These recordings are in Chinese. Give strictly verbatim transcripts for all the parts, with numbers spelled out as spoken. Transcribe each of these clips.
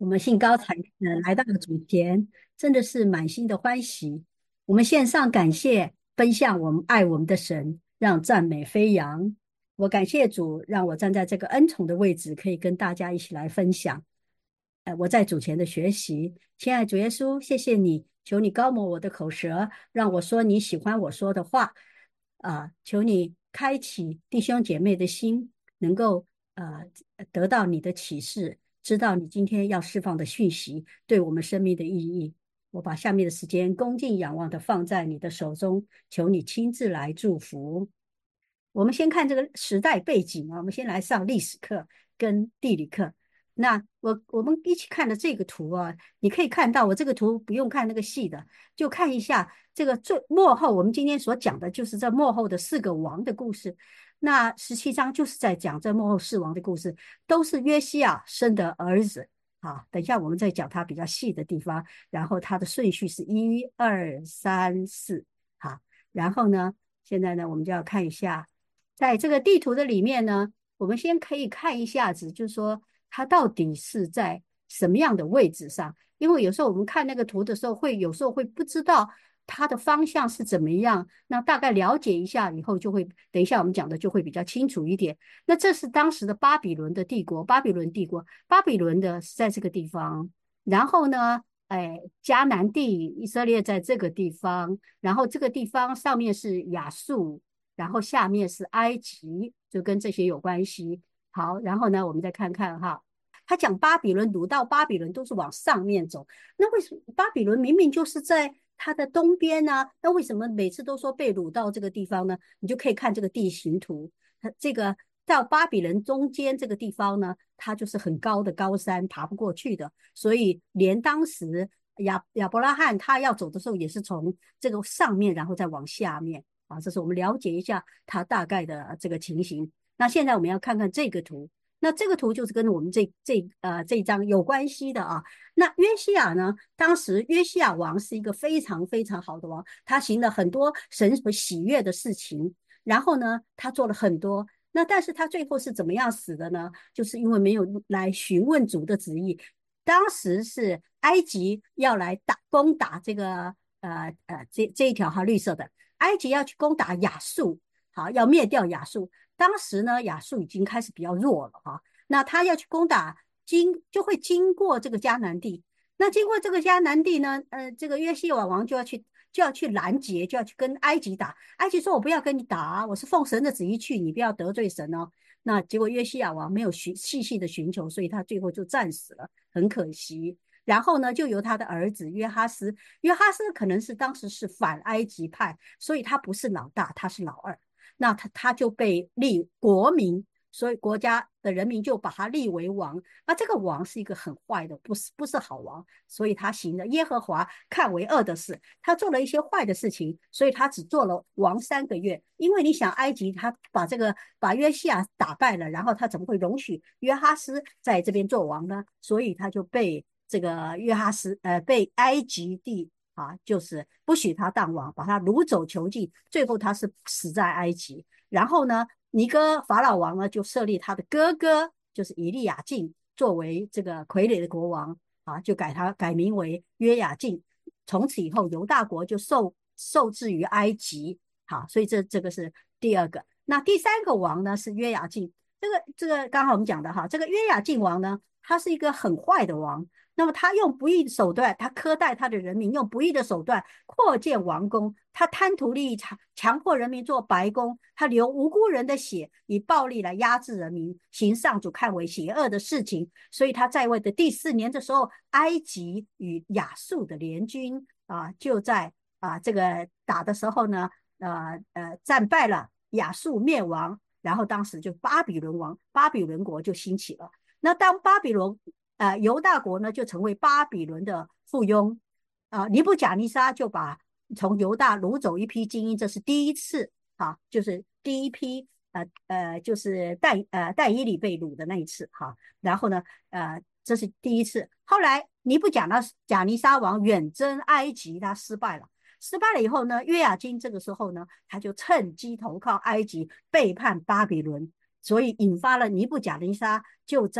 我们兴高采烈地来到了主前，真的是满心的欢喜。我们献上感谢，奔向我们爱我们的神，让赞美飞扬。我感谢主，让我站在这个恩宠的位置，可以跟大家一起来分享。呃，我在主前的学习，亲爱的主耶稣，谢谢你，求你高摩我的口舌，让我说你喜欢我说的话。啊、求你开启弟兄姐妹的心，能够呃得到你的启示，知道你今天要释放的讯息对我们生命的意义。我把下面的时间恭敬仰望的放在你的手中，求你亲自来祝福。我们先看这个时代背景啊，我们先来上历史课跟地理课。那我我们一起看的这个图啊，你可以看到我这个图不用看那个细的，就看一下这个最幕后。我们今天所讲的就是这幕后的四个王的故事。那十七章就是在讲这幕后四王的故事，都是约西亚生的儿子。好，等一下我们再讲他比较细的地方，然后他的顺序是一二三四。好，然后呢，现在呢我们就要看一下。在这个地图的里面呢，我们先可以看一下子，就是说它到底是在什么样的位置上。因为有时候我们看那个图的时候，会有时候会不知道它的方向是怎么样。那大概了解一下以后，就会等一下我们讲的就会比较清楚一点。那这是当时的巴比伦的帝国，巴比伦帝国，巴比伦的是在这个地方。然后呢，哎，迦南地以色列在这个地方，然后这个地方上面是亚述。然后下面是埃及，就跟这些有关系。好，然后呢，我们再看看哈，他讲巴比伦掳到巴比伦都是往上面走，那为什么巴比伦明明就是在它的东边呢？那为什么每次都说被掳到这个地方呢？你就可以看这个地形图，它这个到巴比伦中间这个地方呢，它就是很高的高山，爬不过去的，所以连当时亚亚伯拉罕他要走的时候，也是从这个上面，然后再往下面。啊，这是我们了解一下它大概的这个情形。那现在我们要看看这个图，那这个图就是跟我们这这呃这一章有关系的啊。那约西亚呢，当时约西亚王是一个非常非常好的王，他行了很多神喜悦的事情，然后呢，他做了很多。那但是他最后是怎么样死的呢？就是因为没有来询问主的旨意。当时是埃及要来打攻打这个呃呃这这一条哈绿色的。埃及要去攻打亚述，好，要灭掉亚述。当时呢，亚述已经开始比较弱了哈，那他要去攻打，经就会经过这个迦南地。那经过这个迦南地呢，呃，这个约西亚王就要去就要去拦截，就要去跟埃及打。埃及说：“我不要跟你打啊，我是奉神的旨意去，你不要得罪神哦。”那结果约西亚王没有寻细细的寻求，所以他最后就战死了，很可惜。然后呢，就由他的儿子约哈斯，约哈斯可能是当时是反埃及派，所以他不是老大，他是老二。那他他就被立国民，所以国家的人民就把他立为王。那这个王是一个很坏的，不是不是好王，所以他行了耶和华看为恶的事，他做了一些坏的事情，所以他只做了王三个月。因为你想，埃及他把这个把约西亚打败了，然后他怎么会容许约哈斯在这边做王呢？所以他就被这个约哈斯呃被埃及地啊，就是不许他当王，把他掳走囚禁，最后他是死在埃及。然后呢，尼哥法老王呢就设立他的哥哥，就是以利亚敬作为这个傀儡的国王啊，就改他改名为约雅敬。从此以后，犹大国就受受制于埃及。好，所以这这个是第二个。那第三个王呢是约雅敬，这个这个刚好我们讲的哈，这个约雅敬王呢，他是一个很坏的王。那么他用不义的手段，他苛待他的人民，用不义的手段扩建王宫，他贪图利益，强强迫人民做白宫，他流无辜人的血，以暴力来压制人民，行上主看为邪恶的事情。所以他在位的第四年的时候，埃及与亚述的联军啊，就在啊这个打的时候呢，呃呃战败了，亚述灭亡，然后当时就巴比伦王，巴比伦国就兴起了。那当巴比伦呃，犹大国呢就成为巴比伦的附庸，啊、呃，尼布甲尼撒就把从犹大掳走一批精英，这是第一次啊，就是第一批呃呃，就是但呃但以理被掳的那一次哈、啊，然后呢呃这是第一次，后来尼布甲那甲尼撒王远征埃及，他失败了。失败了以后呢，约雅金这个时候呢，他就趁机投靠埃及，背叛巴比伦，所以引发了尼布甲尼撒就在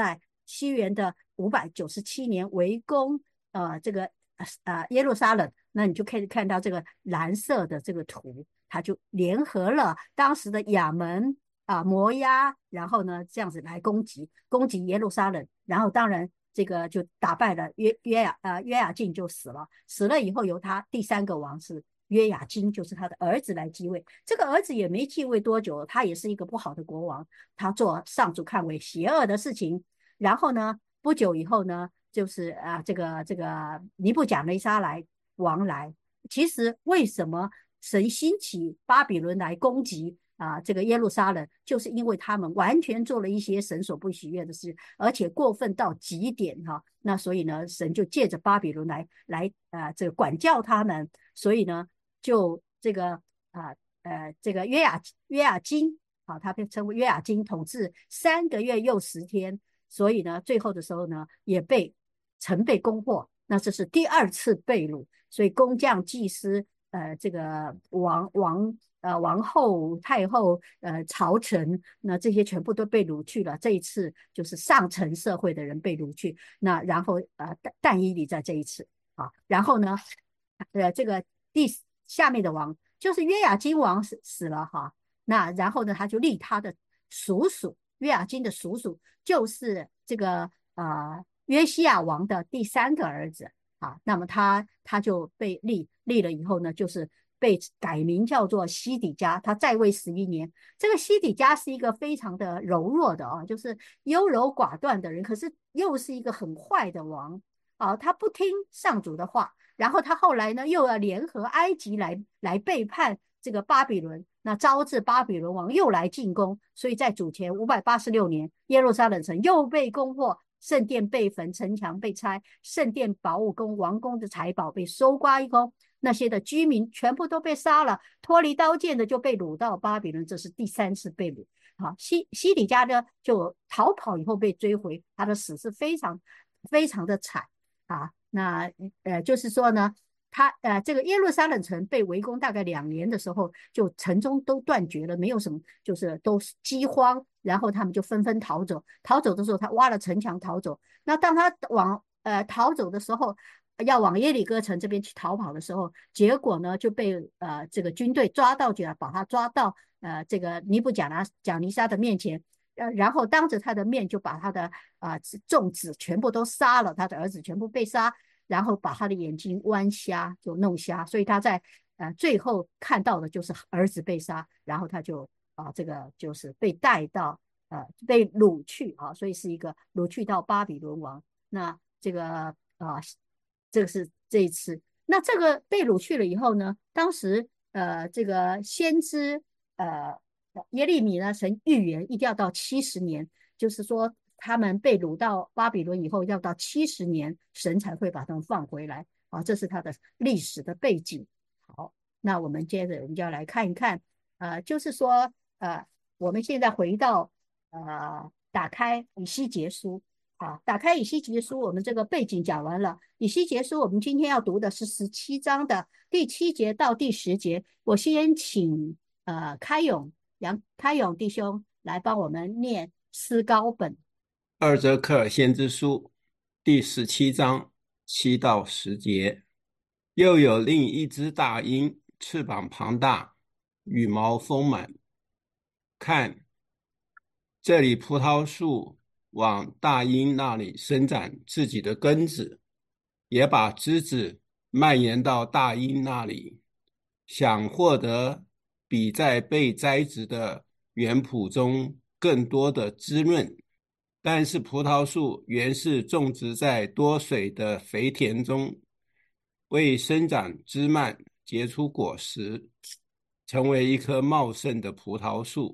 西元的五百九十七年围攻呃这个呃耶路撒冷，那你就可以看到这个蓝色的这个图，它就联合了当时的亚门啊、摩押，然后呢这样子来攻击攻击耶路撒冷，然后当然这个就打败了约约雅呃约雅敬就死了，死了以后由他第三个王是约雅金，就是他的儿子来继位。这个儿子也没继位多久，他也是一个不好的国王，他做上主看为邪恶的事情。然后呢，不久以后呢，就是啊、呃这个这个尼布甲尼撒来王来。其实为什么神兴起巴比伦来攻击啊、呃这个耶路撒冷，就是因为他们完全做了一些神所不喜悦的事，而且过分到极点哈。那所以呢，神就借着巴比伦来来啊、呃、这个管教他们。所以呢，就这个啊 呃, 呃这个约雅约雅金啊，他被称为约雅金，统治三个月又十天。所以呢，最后的时候呢，也被曾被攻破。那这是第二次被掳，所以工匠、祭司、呃，这个王王呃王后、太后、呃朝臣，那这些全部都被掳去了。这一次就是上层社会的人被掳去。那然后呃但但以理在这一次啊，然后呢，呃这个第下面的王就是约雅金王死死了哈。那然后呢，他就立他的叔叔约雅金的叔叔，就是这个呃约西亚王的第三个儿子啊。那么他他就被立立了以后呢，就是被改名叫做西底家。他在位十一年。这个西底家是一个非常的柔弱的啊，就是优柔寡断的人，可是又是一个很坏的王啊。他不听上主的话，然后他后来呢又要联合埃及来来背叛这个巴比伦，那招致巴比伦王又来进攻。所以在主前五百八十六年，耶路撒冷城又被攻破，圣殿被焚，城墙被拆，圣殿宝物宫王宫的财宝被搜刮一空，那些的居民全部都被杀了，脱离刀剑的就被掳到巴比伦。这是第三次被掳。好，西西底家呢就逃跑以后被追回，他的死是非常非常的惨啊。那呃就是说呢，他呃这个耶路撒冷城被围攻大概两年的时候，就城中都断绝了，没有什么，就是都是饥荒，然后他们就纷纷逃走。逃走的时候，他挖了城墙逃走。那当他往呃逃走的时候，要往耶里哥城这边去逃跑的时候，结果呢就被呃这个军队抓到，就要把他抓到呃这个尼布甲拿贾尼撒的面前。呃，然后当着他的面就把他的啊、呃、众子全部都杀了，他的儿子全部被杀，然后把他的眼睛剜瞎，就弄瞎。所以他在呃最后看到的就是儿子被杀，然后他就啊、呃、这个就是被带到呃被掳去啊，所以是一个掳去到巴比伦王。那这个啊、呃、这个是这一次。那这个被掳去了以后呢，当时呃这个先知呃耶利米呢曾预言一定要到七十年，就是说他们被掳到巴比伦以后，要到七十年，神才会把他们放回来啊。这是他的历史的背景。好，那我们接着我们就要来看一看，呃，就是说，呃，我们现在回到呃，打开以西结书啊，打开以西结书，我们这个背景讲完了。以西结书，我们今天要读的是十七章的第七节到第十节。我先请呃开勇杨开勇弟兄来帮我们念诗高本。 二则克尔先知书第十七章七到十节。又有另一只大鹰，翅膀庞大，羽毛丰满。看，这里葡萄树往大鹰那里伸展自己的根子，也把枝子蔓延到大鹰那里，想获得比在被栽植的园圃中更多的滋润。但是葡萄树原是种植在多水的肥田中，为生长枝蔓，结出果实，成为一棵茂盛的葡萄树。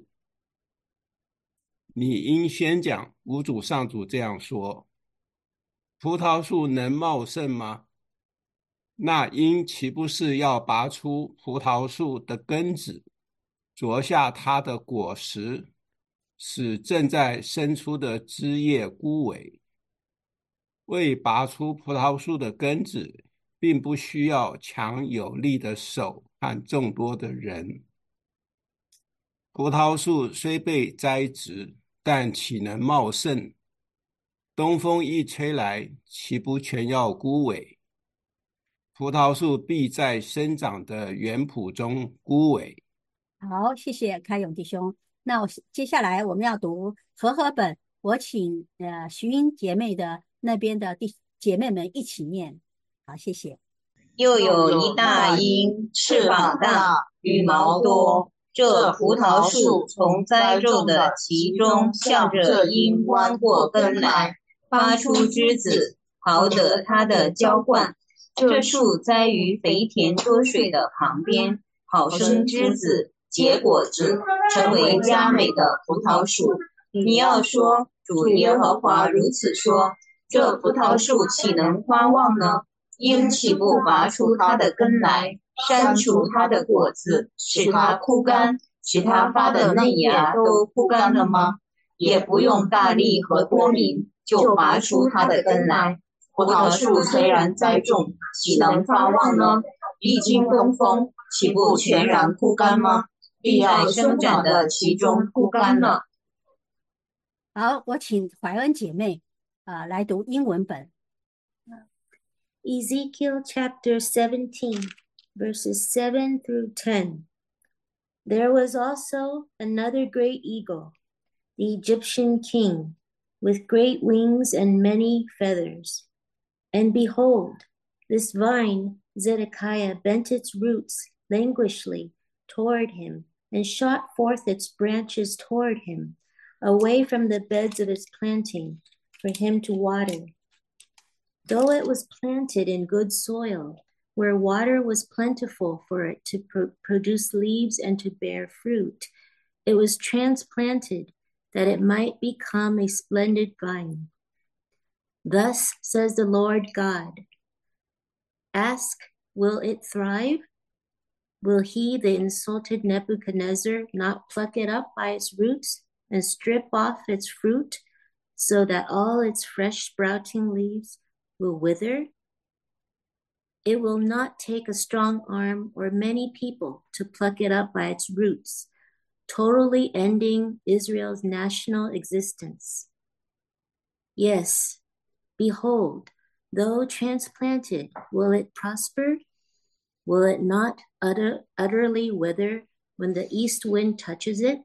你应先讲，吾主上主这样说：葡萄树能茂盛吗？那鹰岂不是要拔出葡萄树的根子，啄下它的果实，使正在生出的枝叶枯萎？为拔出葡萄树的根子，并不需要强有力的手和众多的人。葡萄树虽被栽植，但岂能茂盛？ 东风一吹来，岂不全要枯萎？葡萄树必在生长的园圃中枯萎。 好，谢谢开勇弟兄。那我接下来我们要读和合本，我请呃徐英姐妹的那边的弟姐妹们一起念。好，谢谢。 又有一大鹰，翅膀大，羽毛多。这葡萄树从栽种的其中，向着鹰弯过根来，发出枝子，好得它的浇灌。这树栽于肥田多水的旁边，好生枝子，结果子，成为佳美的葡萄树。你要说，主耶和华如此说，这葡萄树岂能夸望呢？鹰岂不拔出它的根来，删除它的果子，使它枯干，使它发的嫩芽都枯干了吗？也不用大力和多民，就拔出它的根来。葡萄树虽然栽种，岂能发旺呢？历经东风，岂不全然枯干吗？必在生长的其中枯干了。 好，我请怀恩姐妹啊、呃来读英文本。 Ezekiel chapter seventeen, verses seven through ten. There was also another great eagle, the Egyptian king, with great wings and many feathers. And behold, this vine, Zedekiah, bent its roots languishly toward him, and shot forth its branches toward him, away from the beds of its planting, for him to water. Though it was planted in good soil, where water was plentiful for it to pro- produce leaves and to bear fruit, it was transplanted that it might become a splendid vine. Thus says the Lord God, ask, will it thrive? Will he, the insulted Nebuchadnezzar, not pluck it up by its roots and strip off its fruit, so that all its fresh sprouting leaves will wither? It will not take a strong arm or many people to pluck it up by its roots, totally ending Israel's national existence. Yes, behold, though transplanted, will it prosper? Will it not utter, utterly wither when the east wind touches it?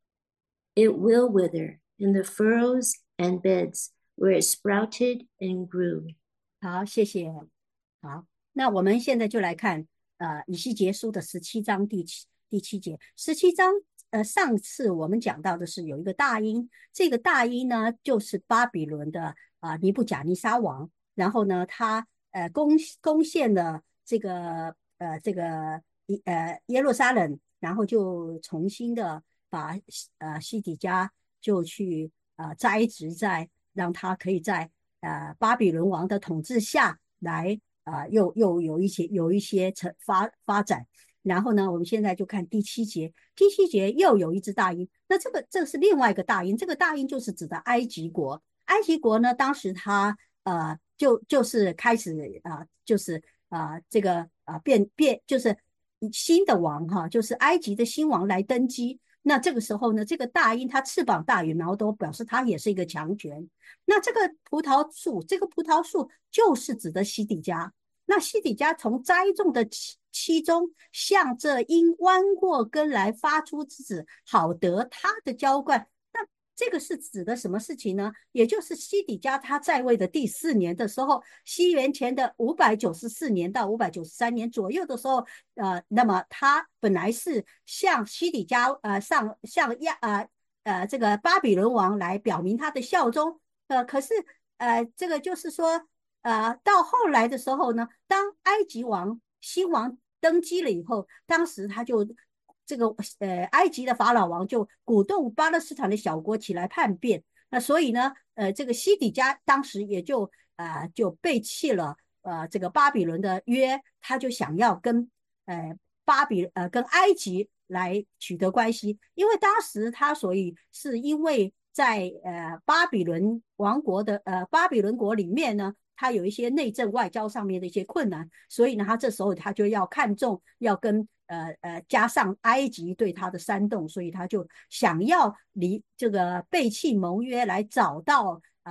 It will wither in the furrows and beds where it sprouted and grew. 好，谢谢。好，那我们现在就来看呃以西结书的十七章第七第七节。十七章呃上次我们讲到的是有一个大鹰，这个大鹰呢就是巴比伦的啊、呃、尼布甲尼撒王，然后呢他呃攻攻陷了这个呃这个呃耶路撒冷，然后就重新的把呃西底家就去呃栽植在让他可以在呃巴比伦王的统治下来呃又又有一些有一些成发发展。然后呢，我们现在就看第七节，第七节又有一只大鹰，那这个这是另外一个大鹰，这个大鹰就是指的埃及国。埃及国呢，当时他呃就就是开始啊、呃，就是啊、呃、这个啊、呃、变变就是新的王哈，就是埃及的新王来登基。那这个时候呢，这个大鹰它翅膀大羽毛多，表示它也是一个强权。那这个葡萄树，这个葡萄树就是指的西底家。那西底家从栽种的其其中，向这鹰弯过根来发出之子，好得他的浇灌。那这个是指的什么事情呢？也就是西底家他在位的第四年的时候，西元前的五百九十四年到五百九十三年左右的时候，呃，那么他本来是向西底家呃上向亚呃呃这个巴比伦王来表明他的效忠，呃，可是呃这个就是说。呃，到后来的时候呢，当埃及王新王登基了以后，当时他就这个呃，埃及的法老王就鼓动巴勒斯坦的小国起来叛变，那所以呢，呃，这个西底家当时也就呃就背弃了呃这个巴比伦的约，他就想要跟呃巴比呃跟埃及来取得关系，因为当时他所以是因为在呃巴比伦王国的呃巴比伦国里面呢。他有一些内政外交上面的一些困难，所以呢，他这时候他就要看重，要跟呃呃加上埃及对他的煽动，所以他就想要离这个背弃盟约，来找到啊、呃、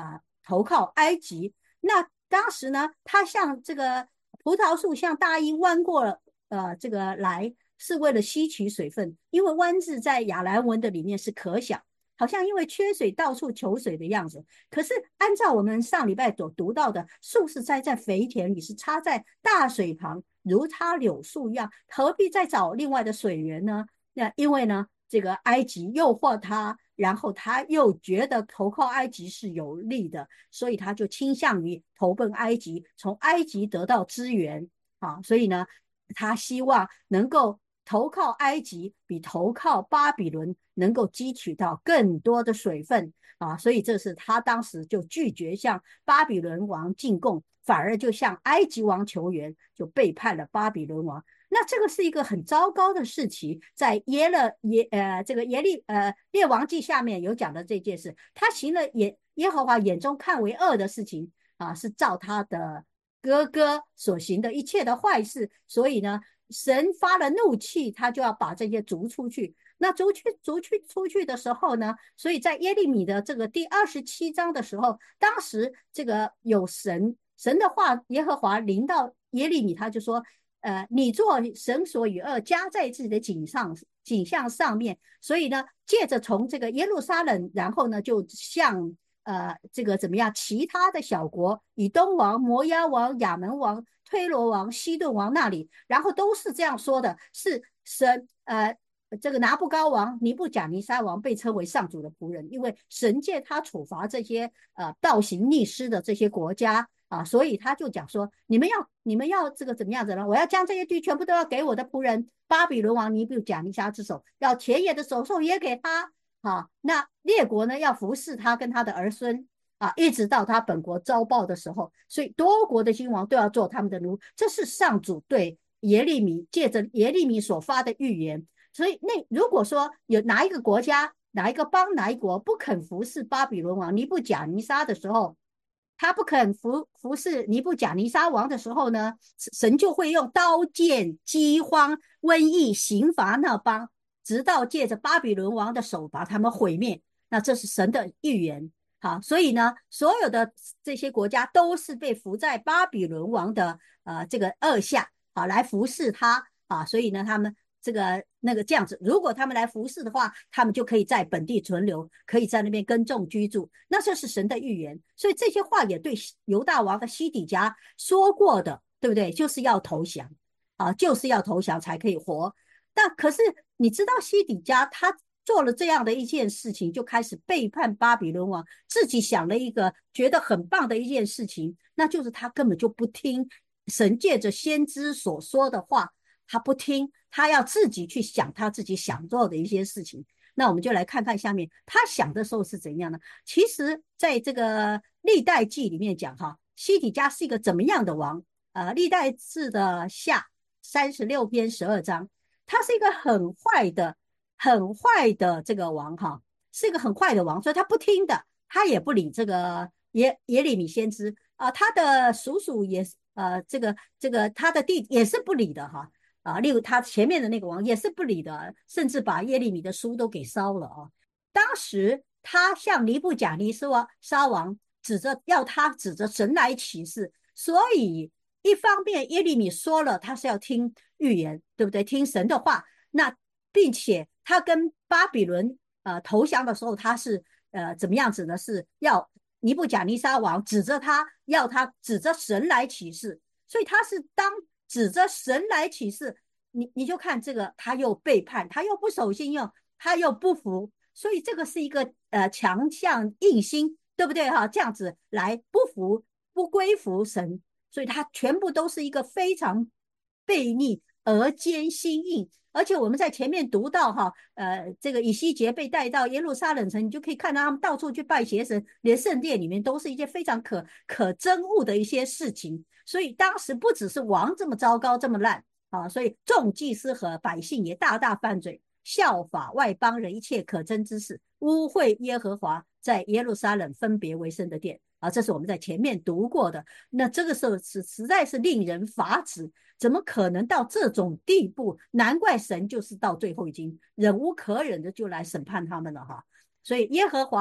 投靠埃及。那当时呢，他向这个葡萄树向大鹰弯过呃这个来，是为了吸取水分，因为弯字在亚兰文的里面是可想，好像因为缺水到处求水的样子。可是按照我们上礼拜所读到的，树是栽在肥田里，是插在大水旁，如插柳树一样，何必再找另外的水源呢？那因为呢，这个埃及诱惑他，然后他又觉得投靠埃及是有利的，所以他就倾向于投奔埃及，从埃及得到资源啊。所以呢，他希望能够投靠埃及，比投靠巴比伦能够汲取到更多的水分啊。所以这是他当时就拒绝向巴比伦王进贡，反而就向埃及王求援，就背叛了巴比伦王。那这个是一个很糟糕的事情，在耶勒耶呃这个耶利呃列王记下面有讲的这件事，他行了耶耶和华眼中看为恶的事情啊，是照他的哥哥所行的一切的坏事，所以呢，神发了怒气，他就要把这些逐出去。那逐去逐去出去的时候呢，所以在耶利米的这个第二十七章的时候，当时这个有神神的话，耶和华临到耶利米，他就说。呃，你做神所与恶加在自己的景上景象上面，所以呢，借着从这个耶路撒冷，然后呢，就向呃这个怎么样，其他的小国，以东王、摩押王、亚门王、推罗王、西顿王那里，然后都是这样说的，是神呃这个拿布高王、尼布甲尼撒王被称为上主的仆人，因为神借他处罚这些呃倒行逆施的这些国家。啊，所以他就讲说，你们要你们要这个怎么样子呢？我要将这些地全部都要给我的仆人巴比伦王尼布甲尼撒之手，要田野的走兽也给他。啊，那列国呢要服侍他跟他的儿孙啊，一直到他本国遭报的时候，所以多国的君王都要做他们的奴。这是上主对耶利米借着耶利米所发的预言。所以那如果说有哪一个国家、哪一个邦、哪一国不肯服侍巴比伦王尼布甲尼撒的时候，他不肯服服侍尼布甲尼撒王的时候呢，神就会用刀剑、饥荒、瘟疫刑罚那邦，直到借着巴比伦王的手把他们毁灭。那这是神的预言。好，所以呢，所有的这些国家都是被服在巴比伦王的呃这个恶下，好来服侍他啊。所以呢，他们这个那个这样子，如果他们来服侍的话，他们就可以在本地存留，可以在那边耕种居住。那这是神的预言，所以这些话也对犹大王的西底家说过的，对不对？就是要投降啊，就是要投降才可以活。但可是你知道西底家他做了这样的一件事情，就开始背叛巴比伦王，自己想了一个觉得很棒的一件事情，那就是他根本就不听神借着先知所说的话，他不听，他要自己去想他自己想做的一些事情。那我们就来看看下面他想的时候是怎样呢？其实在这个历代记里面讲哈，西底家是一个怎么样的王？呃，历代志的下三十六篇十二章，他是一个很坏的很坏的这个王哈，是一个很坏的王，所以他不听的，他也不理这个耶耶利米先知啊、呃，他的叔叔也是呃，这个这个他的弟也是不理的哈啊，例如他前面的那个王也是不理的，甚至把耶利米的书都给烧了啊。当时他向尼布甲尼撒王指着要他指着神来起誓，所以一方面耶利米说了他是要听预言，对不对？听神的话，那并且他跟巴比伦呃投降的时候，他是呃怎么样子呢？是要尼布甲尼撒王指着他，要他指着神来起誓，所以他是当指着神来起誓，你你就看这个，他又背叛，他又不守信用，他又不服，所以这个是一个呃强项硬心，对不对哈？这样子来不服不归服神，所以他全部都是一个非常悖逆而坚心硬。而且我们在前面读到哈，呃，这个以西结被带到耶路撒冷城，你就可以看到他们到处去拜邪神，连圣殿里面都是一件非常可可憎恶的一些事情。所以当时不只是王这么糟糕这么烂啊，所以众祭司和百姓也大大犯罪，效法外邦人一切可憎之事，污秽耶和华在耶路撒冷分别为圣的殿啊，这是我们在前面读过的。那这个时候是实在是令人发指，怎么可能到这种地步？难怪神就是到最后已经忍无可忍的就来审判他们了哈。所以耶和华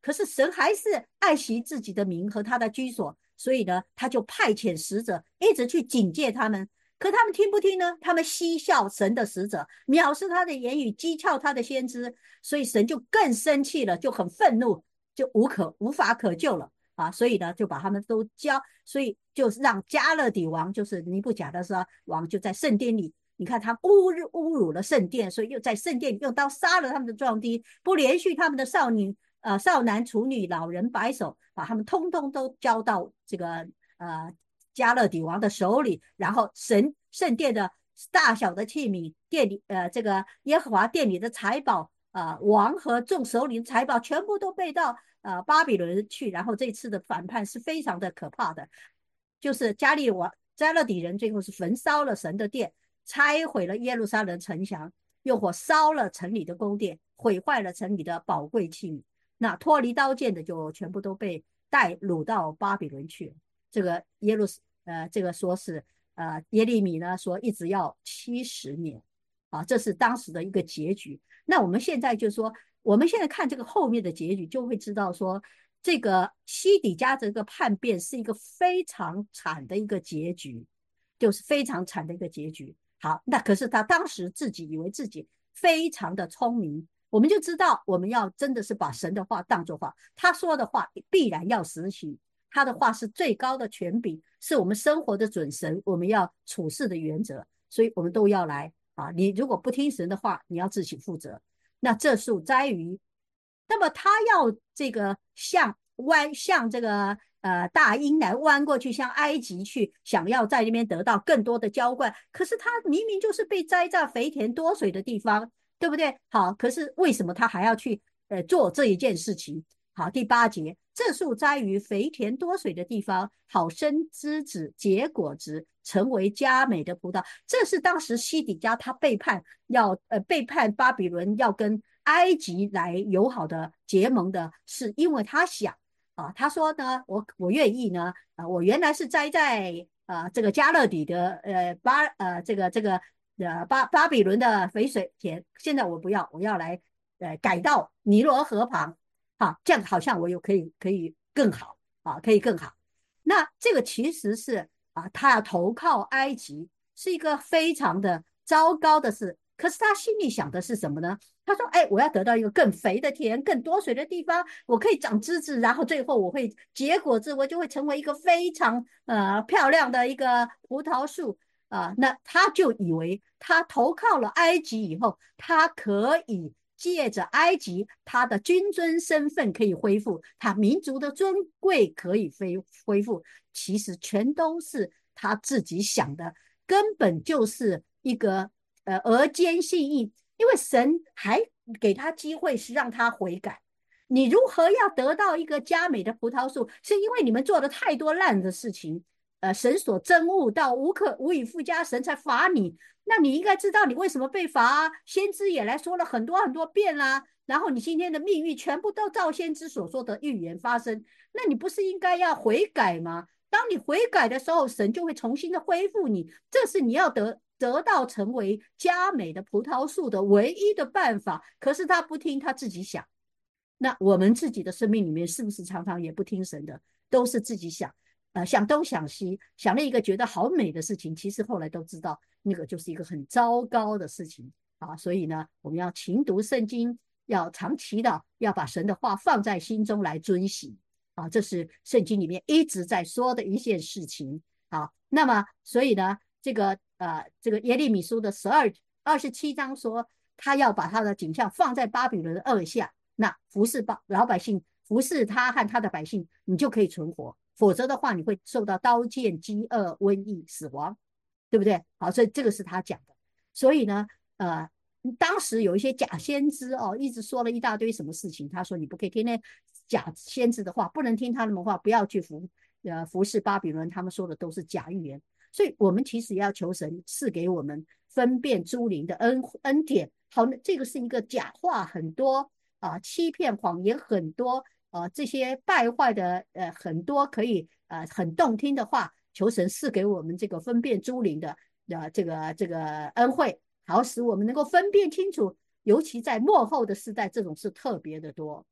可是神还是爱惜自己的名和他的居所，所以呢，他就派遣使者一直去警戒他们。可他们听不听呢？他们嬉笑神的使者，藐视他的言语，讥诮他的先知，所以神就更生气了，就很愤怒，就无可无法可救了啊！所以呢，就把他们都交，所以就让加勒底王，就是尼布甲的撒王，就在圣殿里。你看他侮辱侮辱了圣殿，所以又在圣殿里用刀杀了他们的壮丁，不连续他们的少女、呃少男、处女、老人、白手，把他们通通都交到这个呃加勒底王的手里。然后神圣殿的大小的器皿，殿里呃这个耶和华殿里的财宝，呃王和众首领的财宝全部都被到呃巴比伦去。然后这次的反叛是非常的可怕的，就是加利王加勒底人最后是焚烧了神的殿。拆毁了耶路撒冷城墙，用火烧了城里的宫殿，毁坏了城里的宝贵器皿。那脱离刀剑的就全部都被带掳到巴比伦去了。这个耶路呃，这个说是呃耶利米呢说一直要七十年啊，这是当时的一个结局。那我们现在就说，我们现在看这个后面的结局，就会知道说，这个西底家这个叛变是一个非常惨的一个结局，就是非常惨的一个结局。好，那可是他当时自己以为自己非常的聪明，我们就知道我们要真的是把神的话当作话，他说的话必然要实行，他的话是最高的权柄，是我们生活的准绳，我们要处事的原则，所以我们都要来啊！你如果不听神的话，你要自己负责。那这树栽于，那么他要这个向弯向这个。呃，大英来弯过去，向埃及去，想要在那边得到更多的浇灌。可是他明明就是被栽在肥田多水的地方，对不对？好，可是为什么他还要去呃做这一件事情？好，第八节，这树栽于肥田多水的地方，好生枝子结果子，成为佳美的葡萄。这是当时西底家他背叛要呃背叛巴比伦，要跟埃及来友好的结盟的，是因为他想。啊，他说呢，我我愿意呢，啊，我原来是栽在啊这个加勒底的呃巴呃这个这个呃巴巴比伦的肥水田，现在我不要，我要来呃改到尼罗河旁，啊，这样好像我又可以可以更好啊，可以更好。那这个其实是啊，他要投靠埃及，是一个非常的糟糕的事。可是他心里想的是什么呢？他说：“哎，我要得到一个更肥的田、更多水的地方，我可以长枝子，然后最后我会结果子，我就会成为一个非常呃漂亮的一个葡萄树啊、呃。”那他就以为他投靠了埃及以后，他可以借着埃及，他的君尊身份可以恢复，他民族的尊贵可以恢复。其实全都是他自己想的，根本就是一个。呃，额间信义，因为神还给他机会是让他悔改。你如何要得到一个佳美的葡萄树？是因为你们做了太多烂的事情，呃，神所憎恶到无可无以复加，神才罚你。那你应该知道你为什么被罚啊？先知也来说了很多很多遍啦。然后你今天的命运全部都照先知所说的预言发生，那你不是应该要悔改吗？当你悔改的时候，神就会重新的恢复你，这是你要得。得到成为佳美的葡萄树的唯一的办法，可是他不听，他自己想。那我们自己的生命里面是不是常常也不听神的，都是自己想，呃，想东想西，想了一个觉得好美的事情，其实后来都知道那个就是一个很糟糕的事情啊。所以呢，我们要勤读圣经，要常祈祷，要把神的话放在心中来遵行啊。这是圣经里面一直在说的一件事情啊。那么，所以呢，这个。呃，这个耶利米书的十二二十七章说，他要把他的景象放在巴比伦的恶下，那服侍巴老百姓，服侍他和他的百姓，你就可以存活；否则的话，你会受到刀剑、饥饿、瘟疫、死亡，对不对？好，所以这个是他讲的。所以呢，呃，当时有一些假先知哦，一直说了一大堆什么事情。他说你不可以听那假先知的话，不能听他们的话，不要去服呃服侍巴比伦，他们说的都是假预言。所以我们其实要求神赐给我们分辨诸灵的恩恩典。好，这个是一个假话很多啊、呃，欺骗谎言很多啊、呃，这些败坏的呃很多可以呃很动听的话，求神赐给我们这个分辨诸灵的呃这个这个恩惠，好使我们能够分辨清楚。尤其在末后的时代，这种事特别的多啊。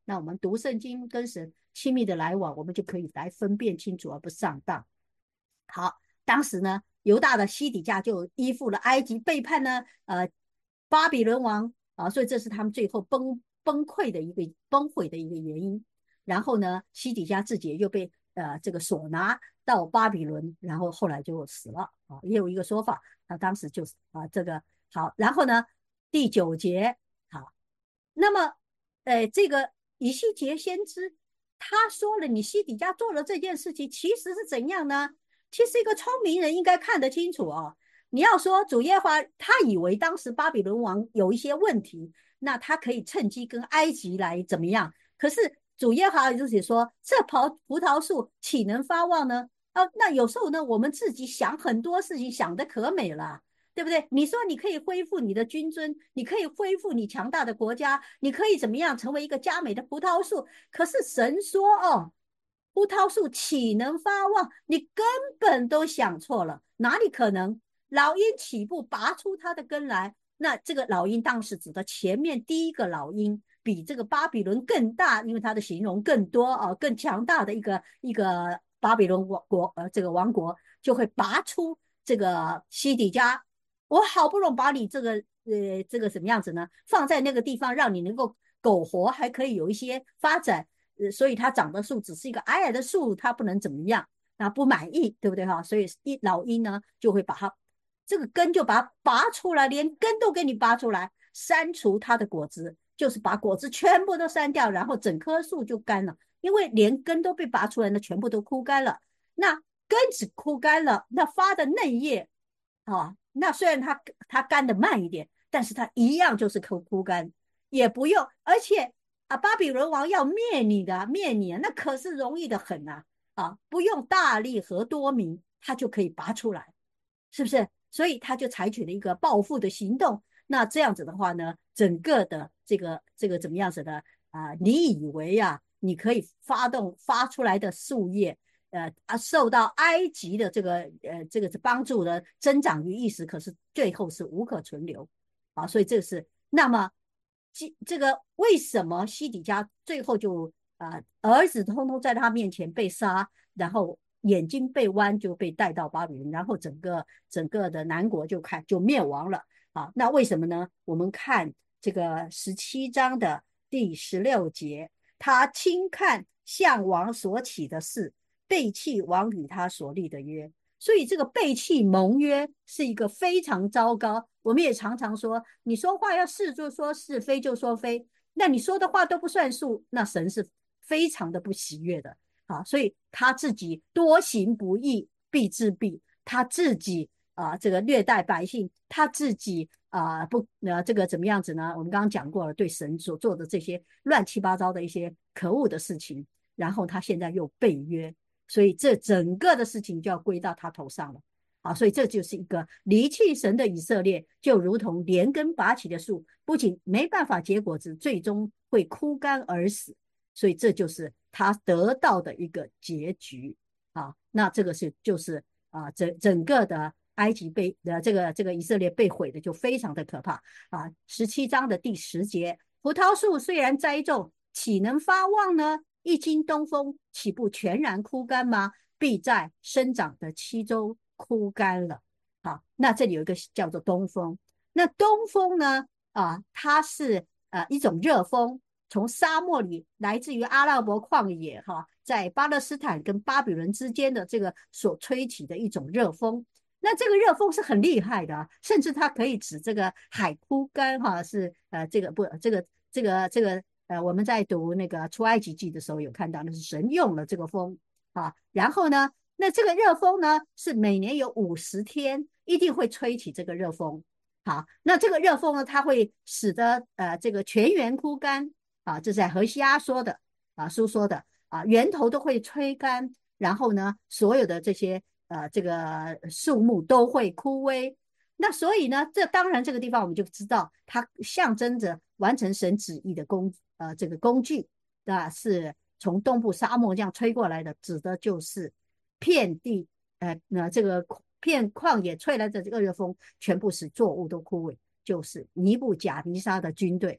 那我们读圣经跟神亲密的来往，我们就可以来分辨清楚而不上当。好，当时呢，犹大的西底家就依附了埃及，背叛呢，呃，巴比伦王啊，所以这是他们最后崩崩溃的一个崩毁的一个原因。然后呢，西底家自己又被呃这个所拿到巴比伦，然后后来就死了啊，也有一个说法，他当时就是啊这个好，然后呢第九节好，那么呃这个以西结先知他说了，你西底家做了这件事情，其实是怎样呢？其实一个聪明人应该看得清楚哦。你要说主耶和华，他以为当时巴比伦王有一些问题，那他可以趁机跟埃及来怎么样？可是主耶和华就是说，这葡葡萄树岂能发旺呢？啊，那有时候呢，我们自己想很多事情，想得可美了，对不对？你说你可以恢复你的君尊，你可以恢复你强大的国家，你可以怎么样成为一个佳美的葡萄树？可是神说哦，葡萄树岂能发旺？你根本都想错了，哪里可能？老鹰起步拔出它的根来，那这个老鹰当时指的前面第一个老鹰，比这个巴比伦更大，因为它的形容更多啊，更强大的一个一个巴比伦王国呃这个王国就会拔出这个西底家。我好不容易把你这个呃这个什么样子呢，放在那个地方，让你能够苟活，还可以有一些发展。呃，所以它长的树只是一个矮矮的树，它不能怎么样，那不满意，对不对哈？所以一老鹰呢就会把它这个根就把它拔出来，连根都给你拔出来，删除它的果子，就是把果子全部都删掉，然后整棵树就干了，因为连根都被拔出来，那全部都枯干了。那根子枯干了，那发的嫩叶啊，那虽然它它干的慢一点，但是它一样就是枯枯干，也不用，而且啊，巴比伦王要灭你的，灭你，那可是容易的很啊，啊，不用大力和多民，他就可以拔出来，是不是？所以他就采取了一个报复的行动。那这样子的话呢，整个的这个这个怎么样子的啊、呃？你以为啊，你可以发动发出来的树叶，呃啊，受到埃及的这个呃这个帮助的增长于一时，可是最后是无可存留啊。所以这是那么这个为什么西底家最后就啊、呃、儿子通通在他面前被杀，然后眼睛被剜就被带到巴比伦，然后整个整个的南国就开就灭亡了啊？那为什么呢？我们看这个十七章的第十六节，他轻看向王所起的事，背弃王与他所立的约。所以这个背弃盟约是一个非常糟糕。我们也常常说，你说话要是就说是，非就说非，那你说的话都不算数，那神是非常的不喜悦的啊。所以他自己多行不义必自毙，他自己啊这个虐待百姓，他自己啊不呃这个怎么样子呢？我们刚刚讲过了，对神所做的这些乱七八糟的一些可恶的事情，然后他现在又背约。所以这整个的事情就要归到他头上了啊！所以这就是一个离弃神的以色列，就如同连根拔起的树，不仅没办法结果子，最终会枯干而死。所以这就是他得到的一个结局啊！那这个是就是啊，整整个的埃及被呃这个这个以色列被毁的就非常的可怕啊！十七章的第十节，葡萄树虽然栽种，岂能发旺呢？一经东风，岂不全然枯干吗？必在生长的七周枯干了。好，那这里有一个叫做东风。那东风呢？啊，它是呃一种热风，从沙漠里来自于阿拉伯旷野哈，在巴勒斯坦跟巴比伦之间的这个所吹起的一种热风。那这个热风是很厉害的，甚至它可以指这个海枯干哈，是呃这个不这个这个这个。呃，我们在读那个出埃及记的时候有看到，那是神用了这个风啊。然后呢，那这个热风呢，是每年有五十天一定会吹起这个热风。好，那这个热风呢，它会使得呃这个全园枯干啊，这是在何西阿说的啊，书说的啊，源头都会吹干，然后呢，所有的这些呃这个树木都会枯萎。那所以呢，这当然这个地方我们就知道，它象征着完成神旨意的工呃这个工具，啊，是从东部沙漠这样吹过来的，指的就是遍地呃那这个片旷野吹来的这个热风，全部使作物都枯萎，就是尼布甲尼撒的军队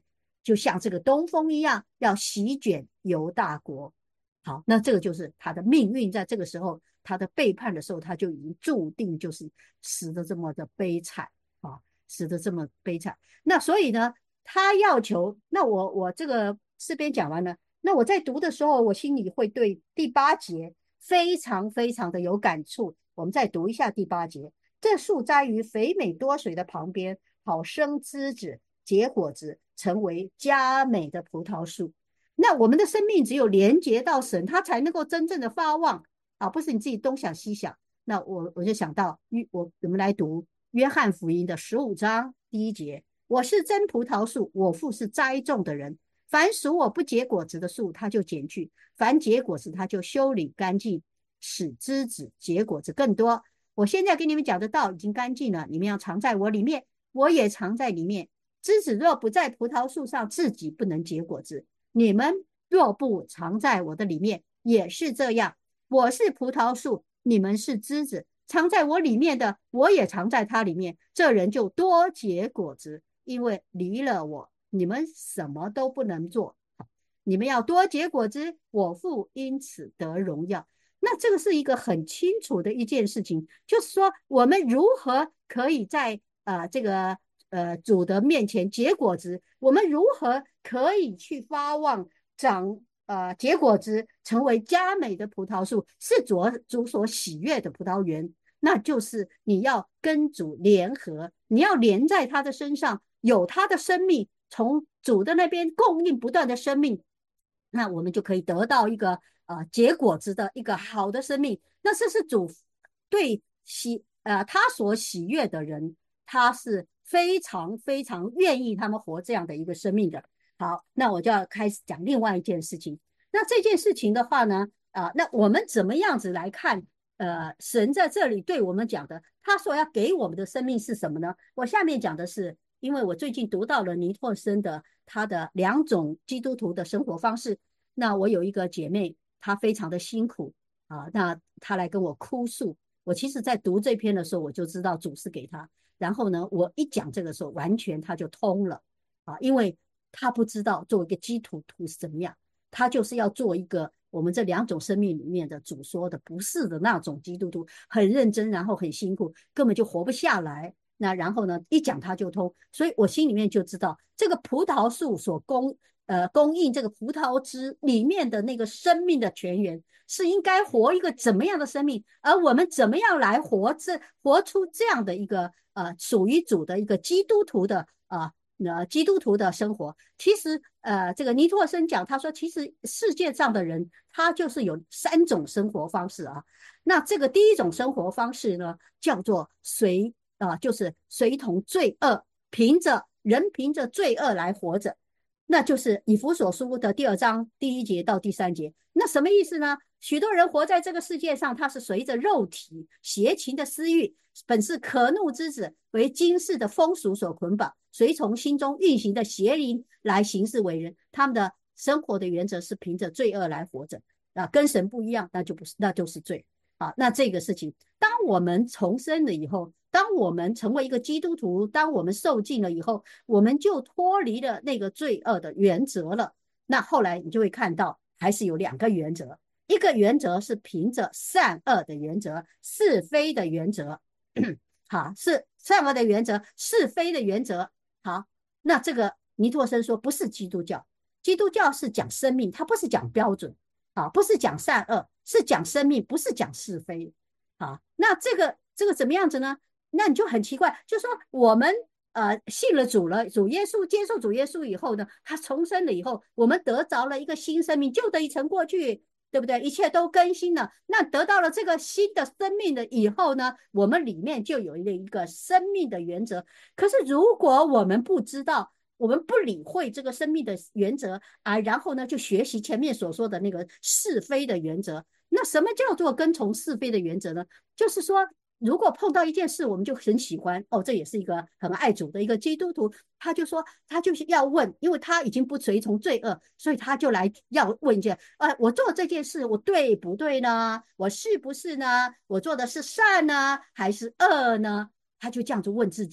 就像这个东风一样，要席卷犹大国。好，那这个就是他的命运，在这个时候，他的背叛的时候，他就已经注定就是死的这么的悲惨啊，死的这么悲惨。那所以呢，他要求，那我我这个诗篇讲完了，那我在读的时候，我心里会对第八节非常非常的有感触。我们再读一下第八节：这树栽于肥美多水的旁边，好生枝子，结果子，成为佳美的葡萄树。那我们的生命只有连接到神，它才能够真正的发旺啊，不是你自己东想西想。那我我就想到，我我们来读约翰福音的十五章第一节：我是真葡萄树，我父是栽种的人。凡属我不结果子的树，他就剪去；凡结果子，他就修理干净，使枝子结果子更多。我现在给你们讲的道已经干净了，你们要藏在我里面，我也藏在里面。枝子若不在葡萄树上，自己不能结果子。你们若不藏在我的里面，也是这样。我是葡萄树，你们是枝子，藏在我里面的，我也藏在他里面。这人就多结果子，因为离了我，你们什么都不能做。你们要多结果子，我父因此得荣耀。那这个是一个很清楚的一件事情，就是说我们如何可以在呃这个呃主的面前结果子，我们如何可以去发旺长呃结果子，成为佳美的葡萄树，是主主所喜悦的葡萄园。那就是你要跟主联合，你要连在他的身上，有他的生命，从主的那边供应不断的生命，那我们就可以得到一个呃结果子的一个好的生命。那这是主对喜呃他所喜悦的人，他是非常非常愿意他们活这样的一个生命的。好，那我就要开始讲另外一件事情。那这件事情的话呢，啊、呃，那我们怎么样子来看？呃，神在这里对我们讲的，他说要给我们的生命是什么呢？我下面讲的是，因为我最近读到了尼托森的他的两种基督徒的生活方式。那我有一个姐妹，她非常的辛苦啊，那她来跟我哭诉。我其实在读这篇的时候，我就知道主是给她。然后呢，我一讲这个时候，完全她就通了啊，因为她不知道做一个基督徒是怎么样，她就是要做一个我们这两种生命里面的主说的不是的那种基督徒，很认真，然后很辛苦，根本就活不下来。那然后呢，一讲他就通，所以我心里面就知道，这个葡萄树所供呃供应这个葡萄汁里面的那个生命的泉源，是应该活一个怎么样的生命，而我们怎么样来活这活出这样的一个呃属于主的一个基督徒的啊。呃，基督徒的生活，其实呃，这个尼托森讲，他说，其实世界上的人，他就是有三种生活方式啊。那这个第一种生活方式呢，叫做随啊、呃，就是随同罪恶，凭着人凭着罪恶来活着，那就是以弗所书的第二章第一节到第三节。那什么意思呢？许多人活在这个世界上，他是随着肉体邪情的私欲，本是可怒之子，为今世的风俗所捆绑，随从心中运行的邪灵来行事为人。他们的生活的原则是凭着罪恶来活着啊，跟神不一样，那就不是，那就是罪啊。那这个事情，当我们重生了以后，当我们成为一个基督徒，当我们受尽了以后，我们就脱离了那个罪恶的原则了。那后来你就会看到，还是有两个原则。一个原则是凭着善恶的原则，是非的原则，好，是善恶的原则，是非的原则。好，那这个尼托森说不是基督教，基督教是讲生命，它不是讲标准，啊，不是讲善恶，是讲生命，不是讲是非。好，那这个这个怎么样子呢？那你就很奇怪，就说我们呃信了主了，主耶稣接受主耶稣以后呢，他重生了以后，我们得着了一个新生命，旧的已成过去。对不对？一切都更新了，那得到了这个新的生命的以后呢，我们里面就有一个生命的原则。可是如果我们不知道，我们不理会这个生命的原则啊，然后呢就学习前面所说的那个是非的原则，那什么叫做跟从是非的原则呢？就是说，如果碰到一件事，我们就很喜欢哦，这也是一个很爱主的一个基督徒，他就说他就是要问，因为他已经不随从罪恶，所以他就来要问一件，呃，我做这件事我对不对呢？我是不是呢？我做的是善呢，还是恶呢？他就这样子问自己。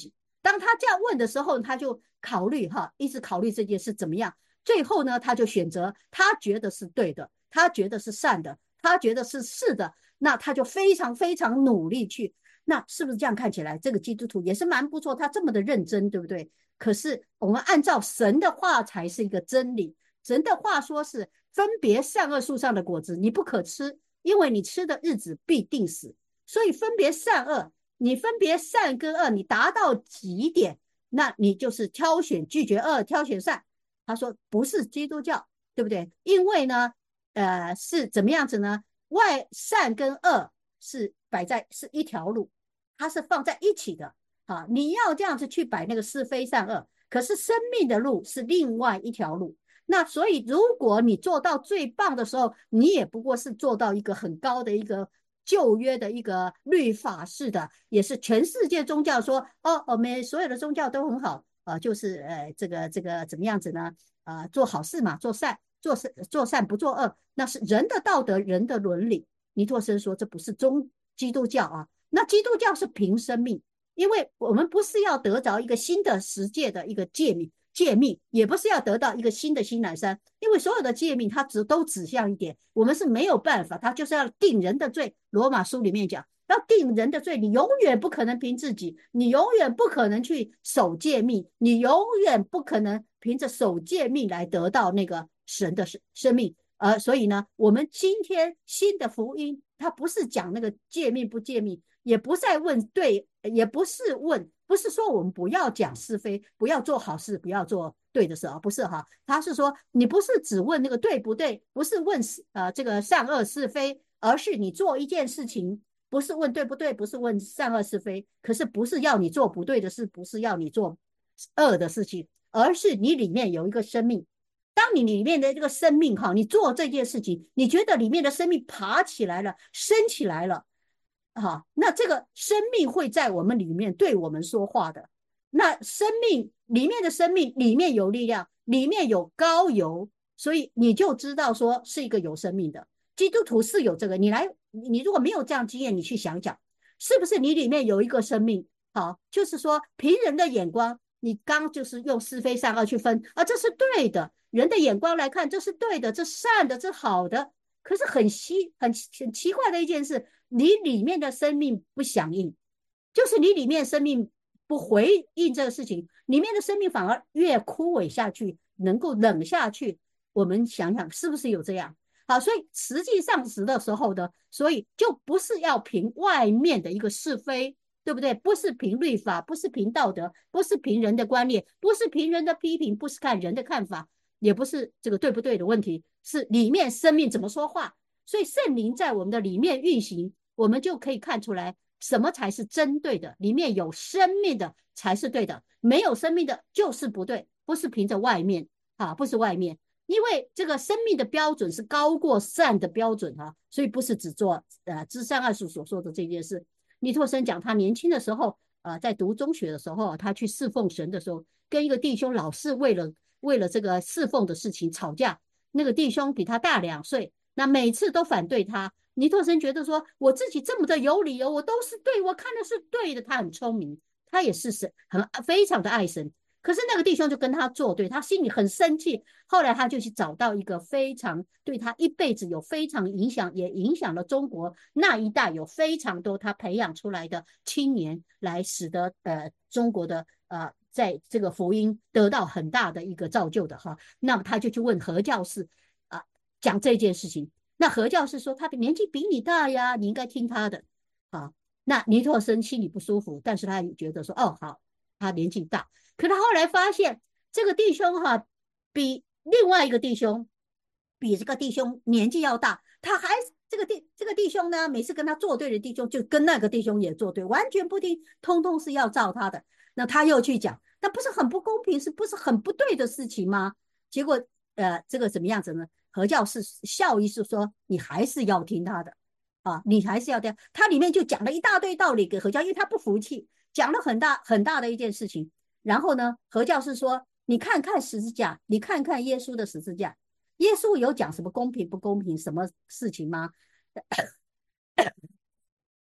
当他这样问的时候，他就考虑哈，一直考虑这件事怎么样。最后呢，他就选择他觉得是对的，他觉得是善的，他觉得是是的，那他就非常非常努力去。那是不是这样看起来，这个基督徒也是蛮不错？他这么的认真，对不对？可是我们按照神的话才是一个真理。神的话说是分别善恶树上的果子，你不可吃，因为你吃的日子必定死。所以分别善恶，你分别善跟恶，你达到极点，那你就是挑选拒绝恶，挑选善。他说不是基督教，对不对？因为呢，呃，是怎么样子呢？外善跟恶是摆在是一条路，它是放在一起的。啊，你要这样子去摆那个是非善恶，可是生命的路是另外一条路。那所以，如果你做到最棒的时候，你也不过是做到一个很高的一个旧约的一个律法式的，也是全世界宗教说，哦，我们所有的宗教都很好，呃，就是呃，这个这个怎么样子呢？呃，做好事嘛，做善，做善做善不做恶，那是人的道德，人的伦理。尼托生说，这不是中基督教啊，那基督教是凭生命。因为我们不是要得着一个新的十诫的一个诫命，诫命也不是要得到一个新的新南山，因为所有的诫命它只都指向一点，我们是没有办法，它就是要定人的罪。罗马书里面讲，要定人的罪，你永远不可能凭自己，你永远不可能去守诫命，你永远不可能凭着守诫命来得到那个神的生命。呃，所以呢，我们今天新的福音，它不是讲那个诫命不诫命，也不再问对，也不是问，不是说我们不要讲是非，不要做好事，不要做对的事啊，不是哈，他是说你不是只问那个对不对，不是问呃这个善恶是非，而是你做一件事情，不是问对不对，不是问善恶是非，可是不是要你做不对的事，不是要你做恶的事情，而是你里面有一个生命。当你里面的这个生命哈，你做这件事情，你觉得里面的生命爬起来了，升起来了，啊，那这个生命会在我们里面对我们说话的。那生命里面的生命里面有力量，里面有高油，所以你就知道说是一个有生命的基督徒是有这个。你来，你如果没有这样经验，你去想想，是不是你里面有一个生命？好，就是说凭人的眼光，你刚就是用是非善恶去分啊，这是对的。人的眼光来看，这是对的，这善的，这好的。可是很奇很很奇怪的一件事，你里面的生命不响应，就是你里面生命不回应这个事情，里面的生命反而越枯萎下去，能够冷下去。我们想想是不是有这样？好，所以实际上时的时候呢，所以就不是要凭外面的一个是非，对不对？不是凭律法，不是凭道德，不是凭人的观念，不是凭人的批评，不是看人的看法，也不是这个对不对的问题，是里面生命怎么说话。所以圣灵在我们的里面运行，我们就可以看出来什么才是真对的，里面有生命的才是对的，没有生命的就是不对，不是凭着外面啊，不是外面。因为这个生命的标准是高过善的标准啊，所以不是只做呃知善二术所说的这件事。尼托生讲他年轻的时候，呃，在读中学的时候，他去侍奉神的时候，跟一个弟兄老是为了为了这个侍奉的事情吵架。那个弟兄比他大两岁，那每次都反对他。尼托生觉得说，我自己这么的有理由，我都是对，我看的是对的。他很聪明，他也是神，很非常的爱神。可是那个弟兄就跟他作对，他心里很生气。后来他就去找到一个非常对他一辈子有非常影响，也影响了中国那一代有非常多他培养出来的青年，来使得呃中国的呃在这个福音得到很大的一个造就的哈。那么他就去问何教士啊、呃、讲这件事情。那何教士说他的年纪比你大呀，你应该听他的啊。那尼托生心里不舒服，但是他也觉得说哦好，他年纪大。可他后来发现这个弟兄哈，比另外一个弟兄比这个弟兄年纪要大，他还这个弟这个弟兄呢，每次跟他作对的弟兄就跟那个弟兄也作对，完全不听，通通是要照他的。那他又去讲，那不是很不公平，是不是很不对的事情吗？结果呃，这个怎么样子呢？何教士效益是说，你还是要听他的啊，你还是要听。他里面就讲了一大堆道理给何教，因为他不服气，讲了很大很大的一件事情。然后呢，何教士说，你看看十字架，你看看耶稣的十字架，耶稣有讲什么公平不公平什么事情吗？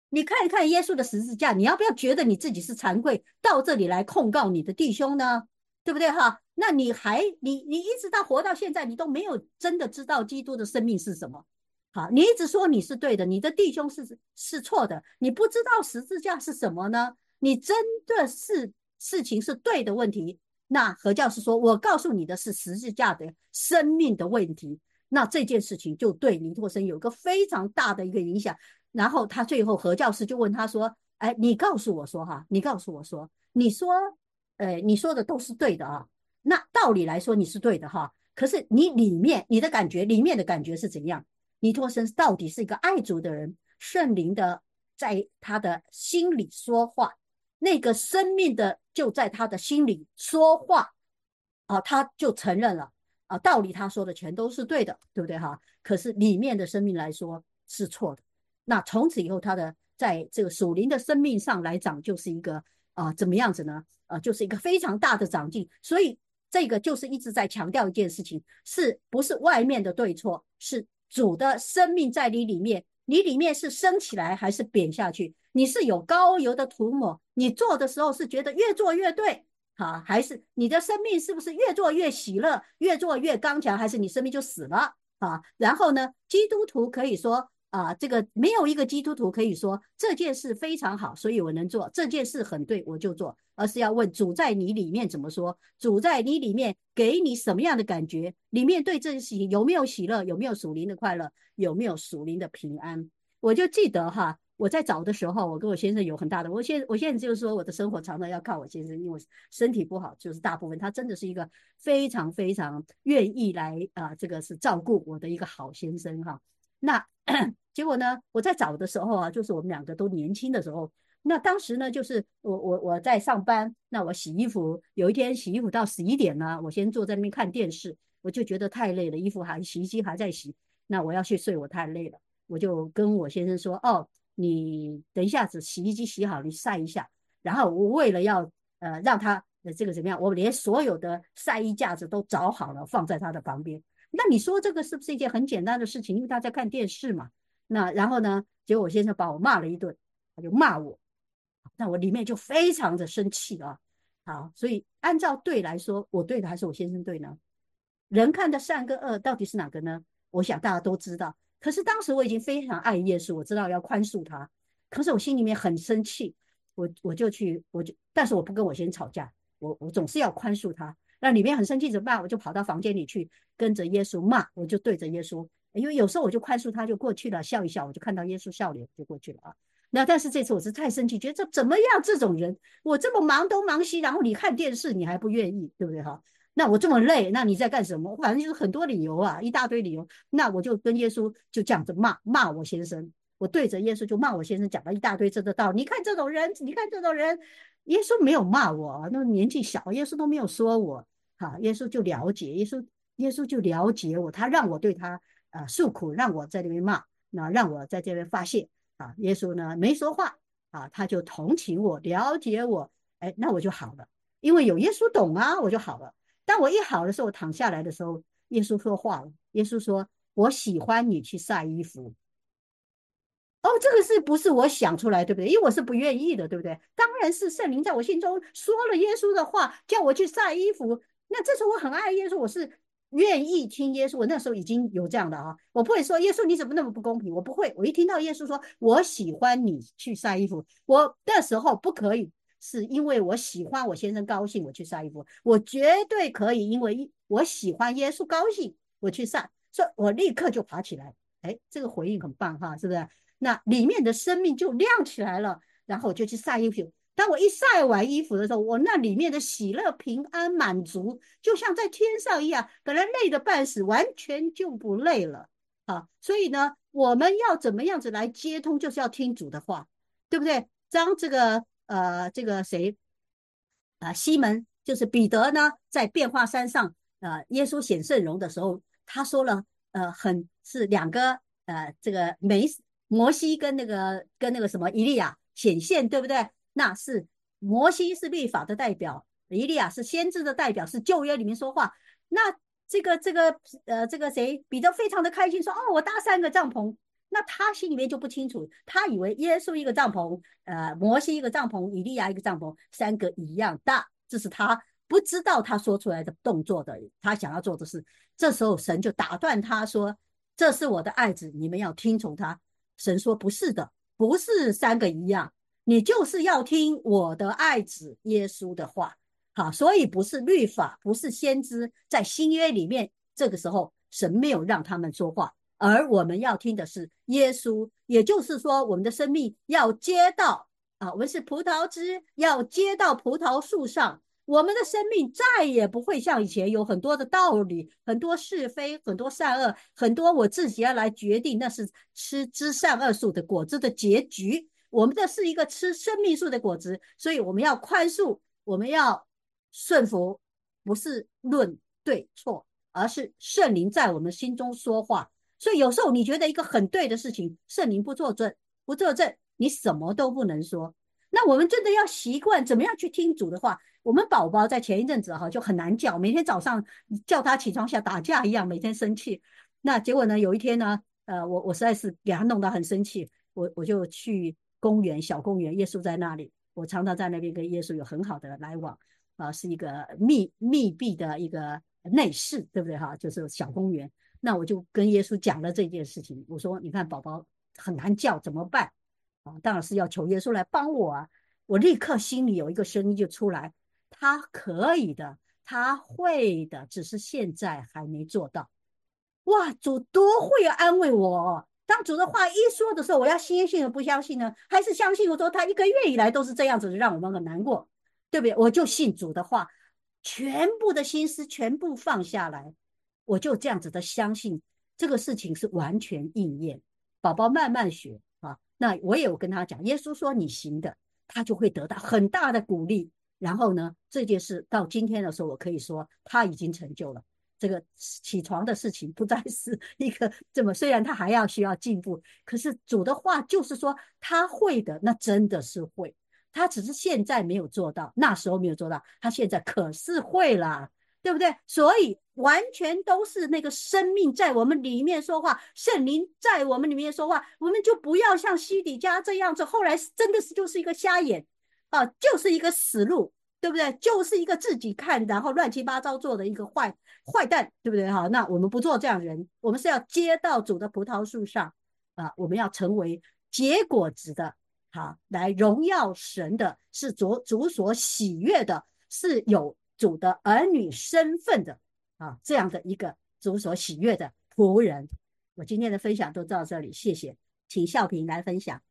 你看一看耶稣的十字架，你要不要觉得你自己是惭愧，到这里来控告你的弟兄呢？对不对哈？那你还你你一直到活到现在，你都没有真的知道基督的生命是什么。好，你一直说你是对的，你的弟兄是是错的，你不知道十字架是什么呢？你真的是事情是对的问题，那何教师说，我告诉你的是十字架的生命的问题，那这件事情就对尼托生有一个非常大的一个影响。然后他最后何教师就问他说：“哎，你告诉我说哈，你告诉我说，你说，呃，你说的都是对的啊。那道理来说你是对的哈，可是你里面你的感觉里面的感觉是怎样？尼托生到底是一个爱主的人，圣灵的在他的心里说话，那个生命的就在他的心里说话啊，他就承认了啊，道理他说的全都是对的，对不对哈？可是里面的生命来说是错的。”那从此以后，他的在这个属灵的生命上来讲，就是一个啊、呃、怎么样子呢？啊、呃，就是一个非常大的长进。所以这个就是一直在强调一件事情，是不是外面的对错，是主的生命在你里面，你里面是升起来还是贬下去？你是有膏油的涂抹，你做的时候是觉得越做越对，好，还是你的生命是不是越做越喜乐，越做越刚强，还是你生命就死了啊？然后呢，基督徒可以说。啊，这个没有一个基督徒可以说这件事非常好，所以我能做这件事很对，我就做，而是要问主在你里面怎么说，主在你里面给你什么样的感觉，里面对这件事情有没有喜乐，有没有属灵的快乐，有没有属灵的平安。我就记得哈，我在找的时候，我跟我先生有很大的，我现我现在就是说我的生活常常要靠我先生，因为身体不好，就是大部分他真的是一个非常非常愿意来啊、呃，这个是照顾我的一个好先生哈。那结果呢，我在找的时候啊，就是我们两个都年轻的时候。那当时呢，就是我我我在上班，那我洗衣服，有一天洗衣服到十一点呢，我先坐在那边看电视，我就觉得太累了，衣服还洗衣机还在洗，那我要去睡，我太累了，我就跟我先生说，哦，你等一下子洗衣机洗好，你晒一下。然后我为了要呃让他呃这个怎么样，我连所有的晒衣架子都找好了，放在他的旁边。那你说这个是不是一件很简单的事情？因为大家看电视嘛。那然后呢，结果我先生把我骂了一顿，他就骂我，那我里面就非常的生气啊。好，所以按照对来说，我对的还是我先生对呢？人看的善跟恶到底是哪个呢？我想大家都知道。可是当时我已经非常爱耶稣，我知道要宽恕他，可是我心里面很生气，我我就去，我就，但是我不跟我先生吵架，我我总是要宽恕他。那里面很生气怎么办？我就跑到房间里去跟着耶稣骂，我就对着耶稣，因为有时候我就宽恕他就过去了，笑一笑，我就看到耶稣笑脸就过去了啊。那但是这次我是太生气，觉得这怎么样？这种人，我这么忙东忙西，然后你看电视你还不愿意，对不对哈？那我这么累，那你在干什么？反正就是很多理由啊，一大堆理由。那我就跟耶稣就这样子骂骂我先生，我对着耶稣就骂我先生，讲了一大堆这个道理。你看这种人，你看这种人，耶稣没有骂我，那年纪小，耶稣都没有说我，哈，耶稣就了解，耶稣耶稣就了解我，他让我对他呃诉苦，让我在那边骂，那让我在这边发泄啊。耶稣呢没说话啊，他就同情我，了解我，哎，那我就好了，因为有耶稣懂啊，我就好了。当我一好的时候，我躺下来的时候，耶稣说话了。耶稣说：“我喜欢你去晒衣服。”哦，这个是不是我想出来，对不对？因为我是不愿意的，对不对？当然是圣灵在我心中说了耶稣的话，叫我去晒衣服。那这时候我很爱耶稣，我是愿意听耶稣。我那时候已经有这样的啊，我不会说耶稣你怎么那么不公平，我不会。我一听到耶稣说我喜欢你去晒衣服，我那时候不可以。是因为我喜欢我先生高兴，我去晒衣服，我绝对可以，因为我喜欢耶稣高兴，我去晒，所以我立刻就爬起来。哎，这个回应很棒哈，是不是？那里面的生命就亮起来了，然后我就去晒衣服。当我一晒完衣服的时候，我那里面的喜乐、平安、满足，就像在天上一样，本来累得半死，完全就不累了。好，所以呢，我们要怎么样子来接通，就是要听主的话，对不对？当这个呃，这个谁啊、呃，西门就是彼得呢，在变化山上，呃，耶稣显圣容的时候，他说了，呃，很是两个呃，这个梅摩西跟那个跟那个什么以利亚显现，对不对？那是摩西是律法的代表，以利亚是先知的代表，是旧约里面说话。那这个这个呃，这个谁彼得非常的开心，说哦，我搭三个帐篷。 那他心里面就不清楚，他以为耶稣一个帐篷，呃，摩西一个帐篷，以利亚一个帐篷，三个一样大，这是他不知道他说出来的动作的，他想要做的事。这时候神就打断他说：“这是我的爱子，你们要听从他。”神说：“不是的，不是三个一样，你就是要听我的爱子耶稣的话。”好，所以不是律法，不是先知，在新约里面，这个时候神没有让他们说话。而我们要听的是耶稣，也就是说，我们的生命要接到啊，我们是葡萄枝，要接到葡萄树上。我们的生命再也不会像以前有很多的道理、很多是非、很多善恶、很多我自己要来决定，那是吃知善恶树的果子的结局。我们的是一个吃生命树的果子，所以我们要宽恕，我们要顺服，不是论对错，而是圣灵在我们心中说话。所以有时候你觉得一个很对的事情，圣灵不作证，不作证，你什么都不能说。那我们真的要习惯怎么样去听主的话。我们宝宝在前一阵子哈就很难叫，每天早上叫他起床像打架一样，每天生气。那结果呢，有一天呢，呃，我我实在是给他弄得很生气，我我就去公园，小公园，耶稣在那里，我常常在那边跟耶稣有很好的来往啊、呃，是一个密密闭的一个内室，对不对哈？就是小公园。那我就跟耶稣讲了这件事情，我说你看宝宝很难叫怎么办啊？当然是要求耶稣来帮我啊！我立刻心里有一个声音就出来，他可以的，他会的，只是现在还没做到。哇，主多会安慰我哦！当主的话一说的时候，我要相信而不相信呢？还是相信我说他一个月以来都是这样子，让我们很难过，对不对？我就信主的话，全部的心思全部放下来，我就这样子的相信这个事情是完全应验。宝宝慢慢学啊，那我也有跟他讲，耶稣说你行的，他就会得到很大的鼓励。然后呢，这件事到今天的时候，我可以说他已经成就了。这个起床的事情不再是一个这么，虽然他还要需要进步，可是主的话就是说他会的，那真的是会。他只是现在没有做到，那时候没有做到，他现在可是会了，对不对？所以完全都是那个生命在我们里面说话，圣灵在我们里面说话，我们就不要像西底家这样子，后来真的是就是一个瞎眼啊，就是一个死路。对不对？就是一个自己看，然后乱七八糟做的一个坏坏蛋，对不对？哈，那我们不做这样的人，我们是要接到主的葡萄树上啊，我们要成为结果子的，好，来荣耀神的，是主主所喜悦的，是有主的儿女身份的啊，这样的一个主所喜悦的仆人。我今天的分享都到这里，谢谢，请孝平来分享。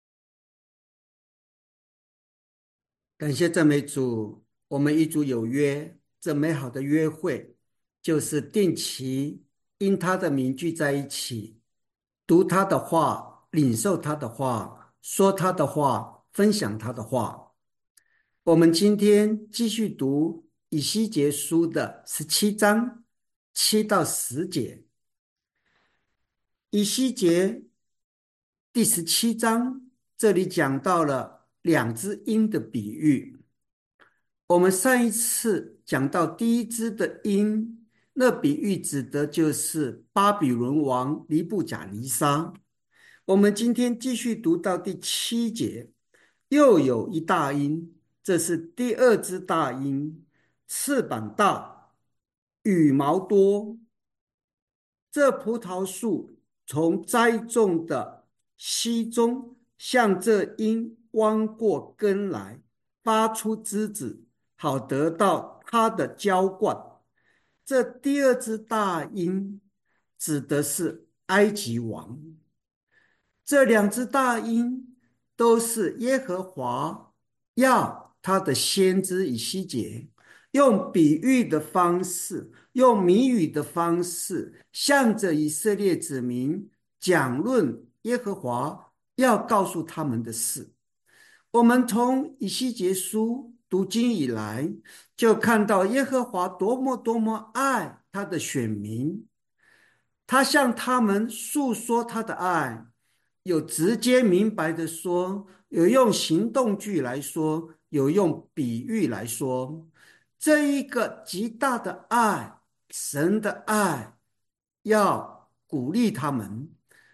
感谢赞美主，我们与主有约，这美好的约会就是定期因他的名聚在一起，读他的话，领受他的话，说他的话，分享他的话。我们今天继续读以西结书的十七章七到十节。以西结第十七章这里讲到了两只鹰的比喻。我们上一次讲到第一只的鹰，那比喻指的就是巴比伦王尼布甲尼撒。我们今天继续读到第七节，又有一大鹰，这是第二只大鹰，翅膀大，羽毛多。这葡萄树从栽种的溪中向这鹰弯过根来，发出枝子，好得到它的浇灌。这第二只大鹰指的是埃及王。这两只大鹰都是耶和华要他的先知以西结用比喻的方式，用谜语的方式，向着以色列子民讲论耶和华要告诉他们的事。我们从以西结书读经以来，就看到耶和华多么多么爱他的选民，他向他们诉说他的爱，有直接明白的说，有用行动句来说，有用比喻来说。这一个极大的爱，神的爱，要鼓励他们，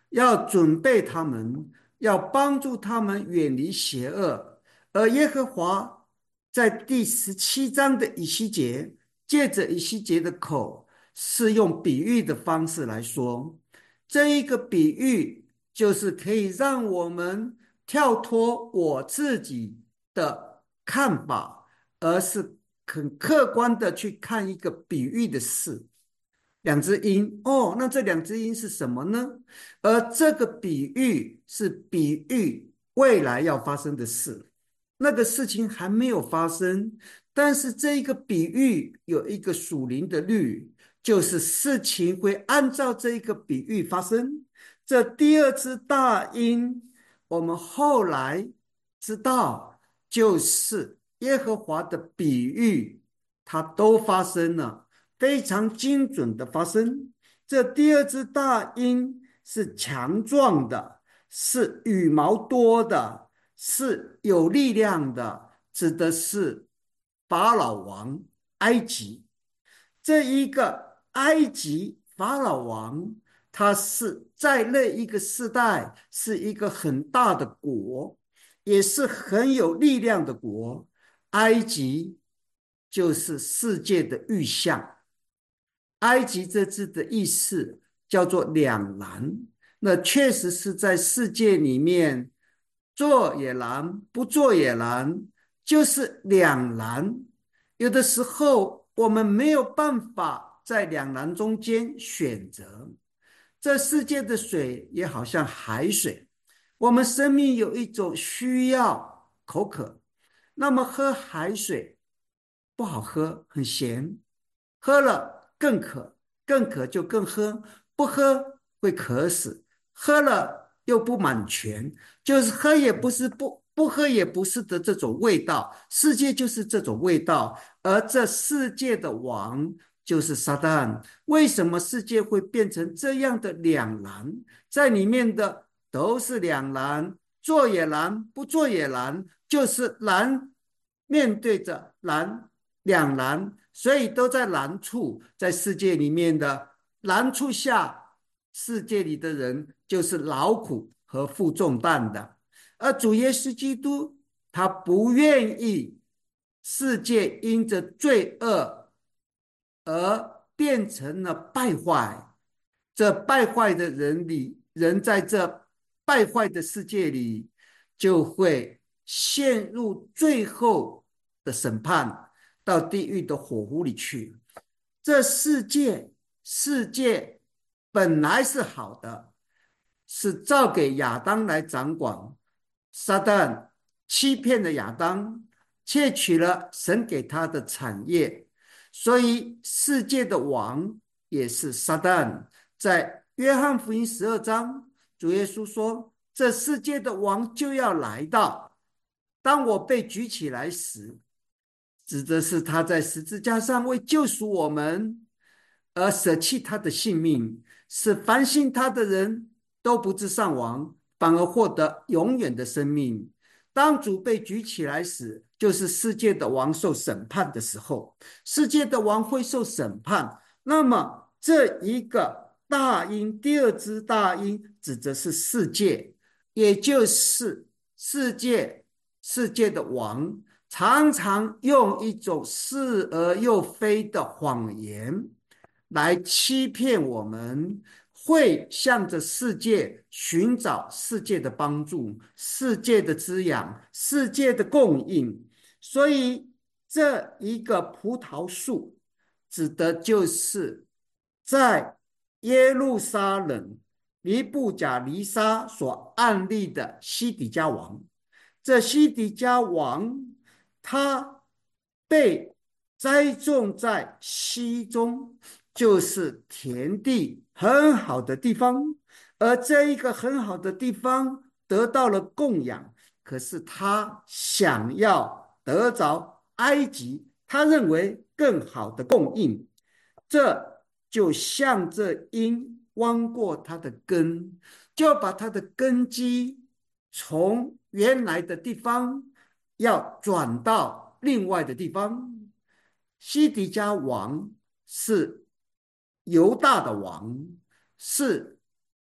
要准备他们，要帮助他们远离邪恶。而耶和华在第十七章的以西结，借着以西结的口，是用比喻的方式来说，这一个比喻就是可以让我们跳脱我自己的看法，而是很客观的去看一个比喻的事。两只鹰，哦，那这两只鹰是什么呢？而这个比喻是比喻未来要发生的事，那个事情还没有发生，但是这一个比喻有一个属灵的律，就是事情会按照这一个比喻发生。这第二只大鹰，我们后来知道，就是耶和华的比喻，它都发生了，非常精准的发生。这第二只大鹰是强壮的，是羽毛多的，是有力量的，指的是法老王埃及。这一个埃及法老王，他是在那一个时代是一个很大的国，也是很有力量的国。埃及就是世界的预象。埃及这字的意思叫做两难，那确实是在世界里面做也难，不做也难，就是两难。有的时候我们没有办法在两难中间选择。这世界的水也好像海水，我们生命有一种需要，口渴，那么喝海水不好喝，很咸，喝了更渴，更渴就更喝，不喝会渴死，喝了又不满全，就是喝也不是，不不喝也不是的这种味道。世界就是这种味道，而这世界的王就是撒旦。为什么世界会变成这样的两难？在里面的都是两难，做也难，不做也难，就是难，面对着难，两难，所以都在难处。在世界里面的难处下，世界里的人就是劳苦和负重担的。而主耶稣基督他不愿意世界因着罪恶而变成了败坏，这败坏的人里，人在这败坏的世界里就会陷入最后的审判，到地狱的火湖里去。这世界世界本来是好的，是照给亚当来掌管，撒旦欺骗了亚当，窃取了神给他的产业，所以世界的王也是撒旦。在约翰福音十二章，主耶稣说，这世界的王就要来到，当我被举起来时，指的是他在十字架上为救赎我们而舍弃他的性命，使凡信他的人都不致丧亡，反而获得永远的生命。当主被举起来时，就是世界的王受审判的时候。世界的王会受审判，那么这一个大鹰，第二只大鹰指的是世界，也就是世界世界的王常常用一种是而又非的谎言来欺骗我们，会向着世界寻找世界的帮助，世界的滋养，世界的供应。所以这一个葡萄树指的就是在耶路撒冷尼布甲尼撒所案例的西底家王。这西底家王他被栽种在溪中，就是田地很好的地方，而这一个很好的地方得到了供养，可是他想要得着埃及他认为更好的供应，这就像这鹰弯过它的根，就把它的根基从原来的地方要转到另外的地方。西底家王是犹大的王，是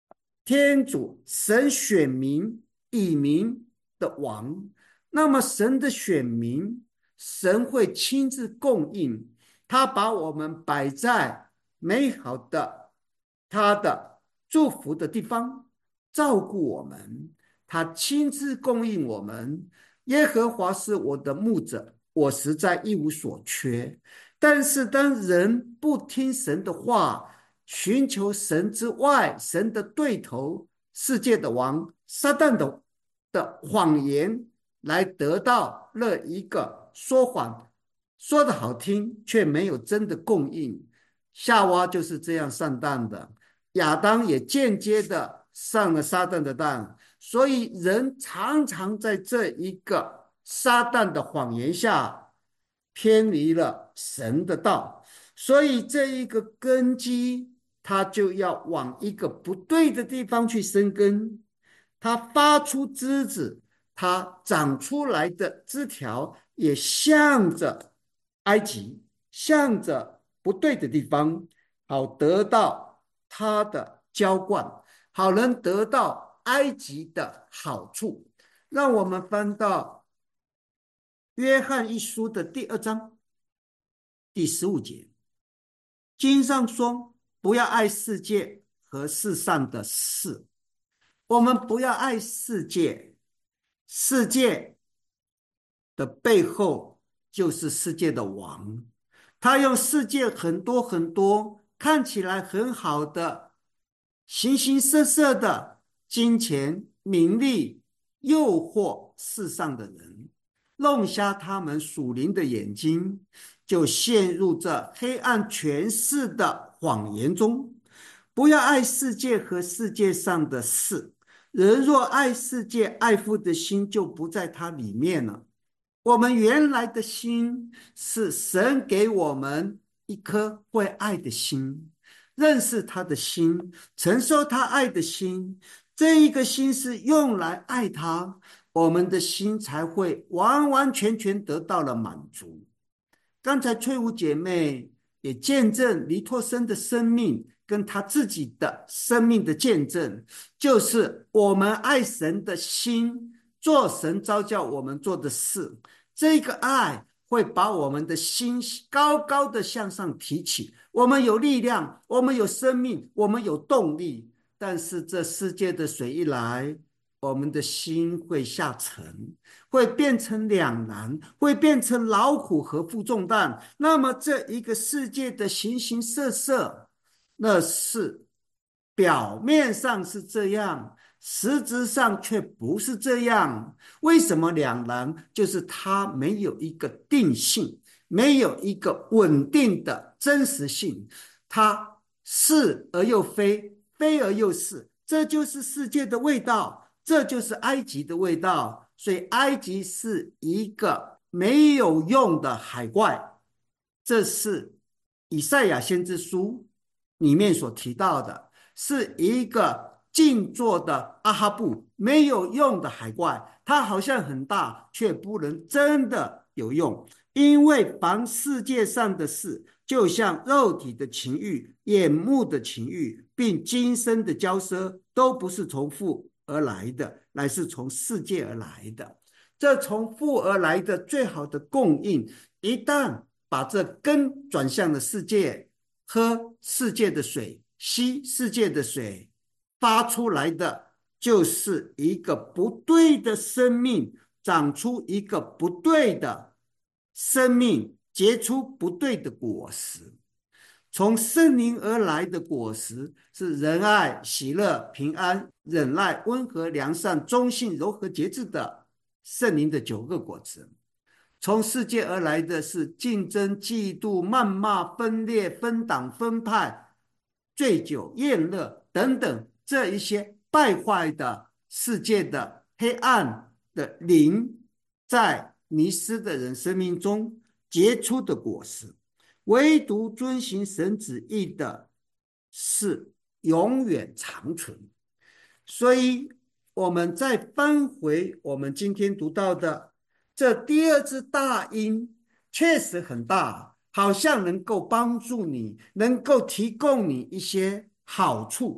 天主神选民以民的王，那么神的选民，神会亲自供应，他把我们摆在美好的他的祝福的地方，照顾我们，他亲自供应我们。耶和华是我的牧者，我实在一无所缺。但是当人不听神的话，寻求神之外，神的对头，世界的王撒旦的的谎言，来得到了一个说谎，说的好听，却没有真的供应。夏娃就是这样上当的，亚当也间接的上了撒旦的当，所以人常常在这一个撒旦的谎言下偏离了神的道，所以这一个根基，它就要往一个不对的地方去生根。它发出枝子，它长出来的枝条也向着埃及，向着不对的地方，好得到它的浇灌，好能得到埃及的好处。让我们翻到约翰一书的第二章第十五节，经上说，不要爱世界和世上的事。我们不要爱世界，世界的背后就是世界的王，他用世界很多很多看起来很好的形形色色的金钱名利诱惑世上的人，弄瞎他们属灵的眼睛，就陷入这黑暗权势的谎言中。不要爱世界和世界上的事，人若爱世界，爱父的心就不在它里面了。我们原来的心是神给我们一颗会爱的心，认识他的心，承受他爱的心，这一个心是用来爱他，我们的心才会完完全全得到了满足。刚才翠舞姐妹也见证黎拓生的生命跟他自己的生命的见证，就是我们爱神的心，做神召叫我们做的事，这个爱会把我们的心高高的向上提起，我们有力量，我们有生命，我们有动力。但是这世界的水一来，我们的心会下沉，会变成两难，会变成劳苦和负重担。那么这一个世界的形形色色，那是表面上是这样，实质上却不是这样。为什么两难？就是它没有一个定性，没有一个稳定的真实性，它是而又非，非而又是，这就是世界的味道，这就是埃及的味道。所以埃及是一个没有用的海怪，这是以赛亚先知书里面所提到的，是一个静坐的阿哈布，没有用的海怪，它好像很大，却不能真的有用。因为凡世界上的事，就像肉体的情欲、眼目的情欲，并今生的骄奢，都不是从父而来的，乃是从世界而来的。这从父而来的最好的供应，一旦把这根转向了世界，喝世界的水，吸世界的水，发出来的就是一个不对的生命，长出一个不对的生命，结出不对的果实。从圣灵而来的果实是仁爱、喜乐、平安、忍耐、温和、良善、忠信、柔和、节制的圣灵的九个果子。从世界而来的是竞争、嫉妒、谩骂、分裂、分党、分派、醉酒、厌乐等等，这一些败坏的世界的黑暗的灵，在迷失的人生命中结出的果实。唯独遵行神旨意的是永远长存。所以我们再翻回我们今天读到的这第二只大鹰，确实很大，好像能够帮助你，能够提供你一些好处，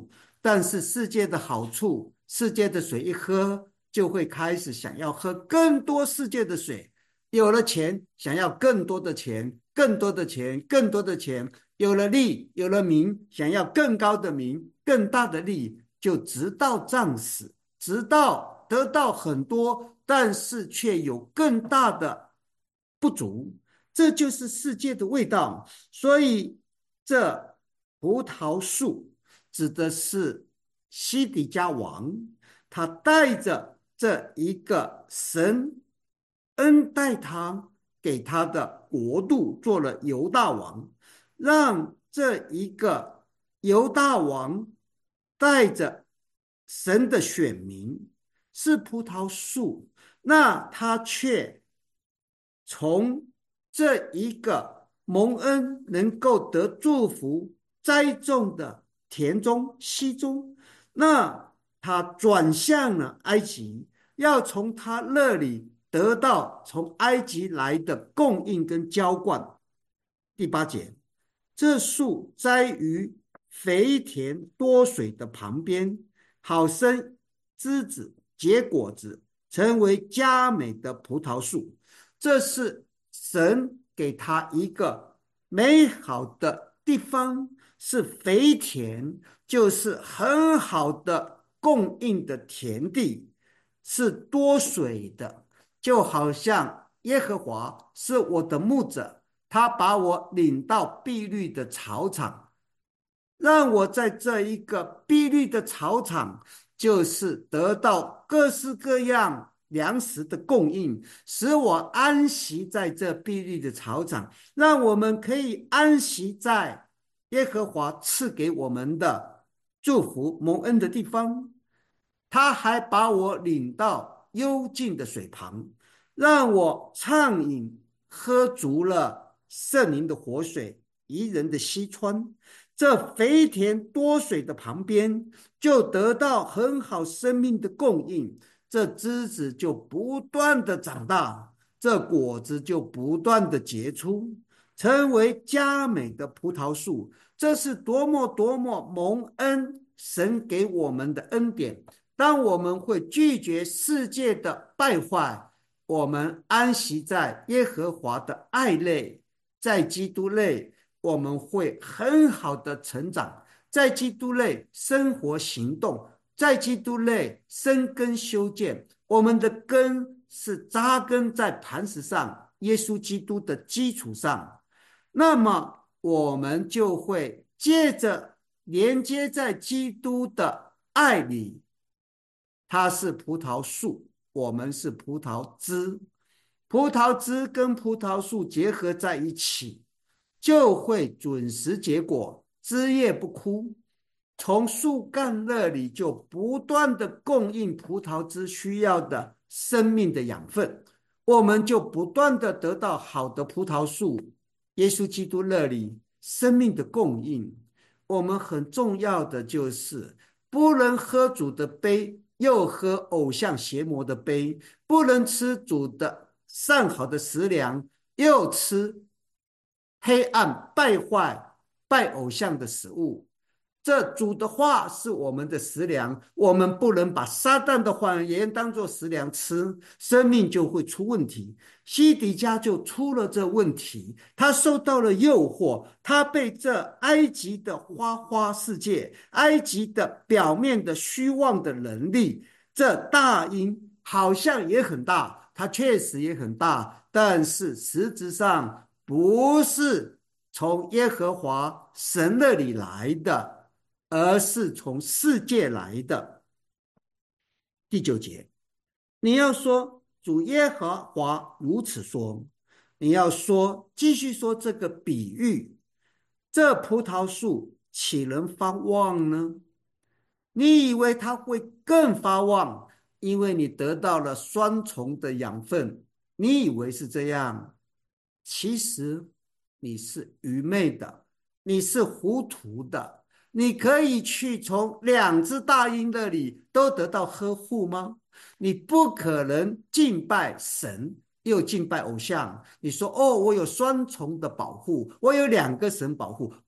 但是世界的好处，世界的水一喝，就会开始想要喝更多世界的水。有了钱，想要更多的钱，更多的钱，更多的钱。有了利，有了名，想要更高的名，更大的利，就直到战死，直到得到很多，但是却有更大的不足。这就是世界的味道。所以这葡萄树指的是西底家王，他带着这一个神恩待他给他的国度做了犹大王，让这一个犹大王带着神的选民是葡萄树，那他却从这一个蒙恩能够得祝福栽种的田中溪中，那他转向了埃及，要从他那里得到从埃及来的供应跟浇灌。第八节，这树栽于肥田多水的旁边，好生枝子结果子，成为佳美的葡萄树。这是神给他一个美好的地方，是肥田，就是很好的供应的田地，是多水的，就好像耶和华是我的牧者，他把我领到碧绿的草场，让我在这一个碧绿的草场，就是得到各式各样粮食的供应，使我安息在这碧绿的草场，让我们可以安息在耶和华赐给我们的祝福蒙恩的地方。他还把我领到幽静的水旁，让我畅饮喝足了圣灵的活水，宜人的溪川。这肥田多水的旁边，就得到很好生命的供应，这枝子就不断的长大，这果子就不断的结出，成为佳美的葡萄树。这是多么多么蒙恩，神给我们的恩典。当我们会拒绝世界的败坏，我们安息在耶和华的爱内，在基督内，我们会很好的成长，在基督内生活行动，在基督内生根修建。我们的根是扎根在磐石上，耶稣基督的基础上，那么我们就会接着连接在基督的爱里。它是葡萄树，我们是葡萄枝，葡萄枝跟葡萄树结合在一起，就会准时结果，枝叶不枯，从树干那里就不断的供应葡萄枝需要的生命的养分，我们就不断的得到好的葡萄树，耶稣基督那里生命的供应。我们很重要的就是不能喝主的杯，又喝偶像邪魔的杯，不能吃主的上好的食粮，又吃黑暗败坏拜偶像的食物。这主的话是我们的食粮，我们不能把撒旦的谎言当作食粮吃，生命就会出问题。西底家就出了这问题，他受到了诱惑，他被这埃及的花花世界，埃及的表面的虚妄的能力，这大鹰好像也很大，它确实也很大，但是实质上不是从耶和华神那里来的，而是从世界来的。第九节，你要说主耶和华如此说，你要说继续说这个比喻，这葡萄树岂能发旺呢？你以为它会更发旺，因为你得到了双重的养分，你以为是这样，其实你是愚昧的，你是糊涂的。你可以去从两只大鹰那里都得到呵护吗？你不可能敬拜神又敬拜偶像。你说哦，我有双重的保护，我有两个神保护，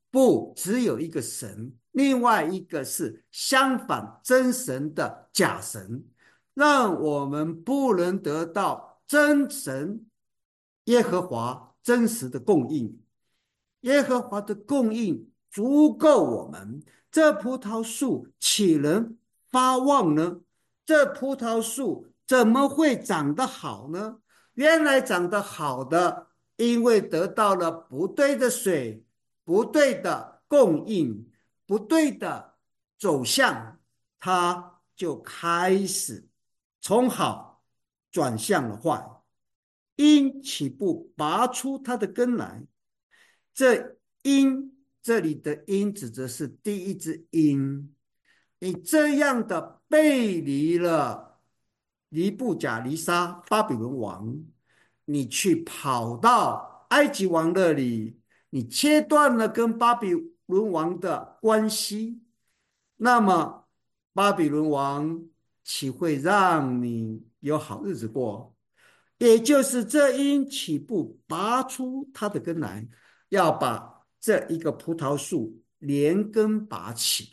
不，只有一个神，另外一个是相反真神的假神，让我们不能得到真神耶和华真实的供应。耶和华的供应足够我们，这葡萄树岂能发旺呢？这葡萄树怎么会长得好呢？原来长得好的，因为得到了不对的水，不对的供应，不对的走向，它就开始从好转向了坏。因岂不拔出它的根来？这因这里的因指的是第一只因，你这样的背离了尼布甲尼撒巴比伦王，你去跑到埃及王那里，你切断了跟巴比伦王的关系，那么巴比伦王岂会让你有好日子过？也就是这因岂不拔出它的根来，要把这一个葡萄树连根拔起。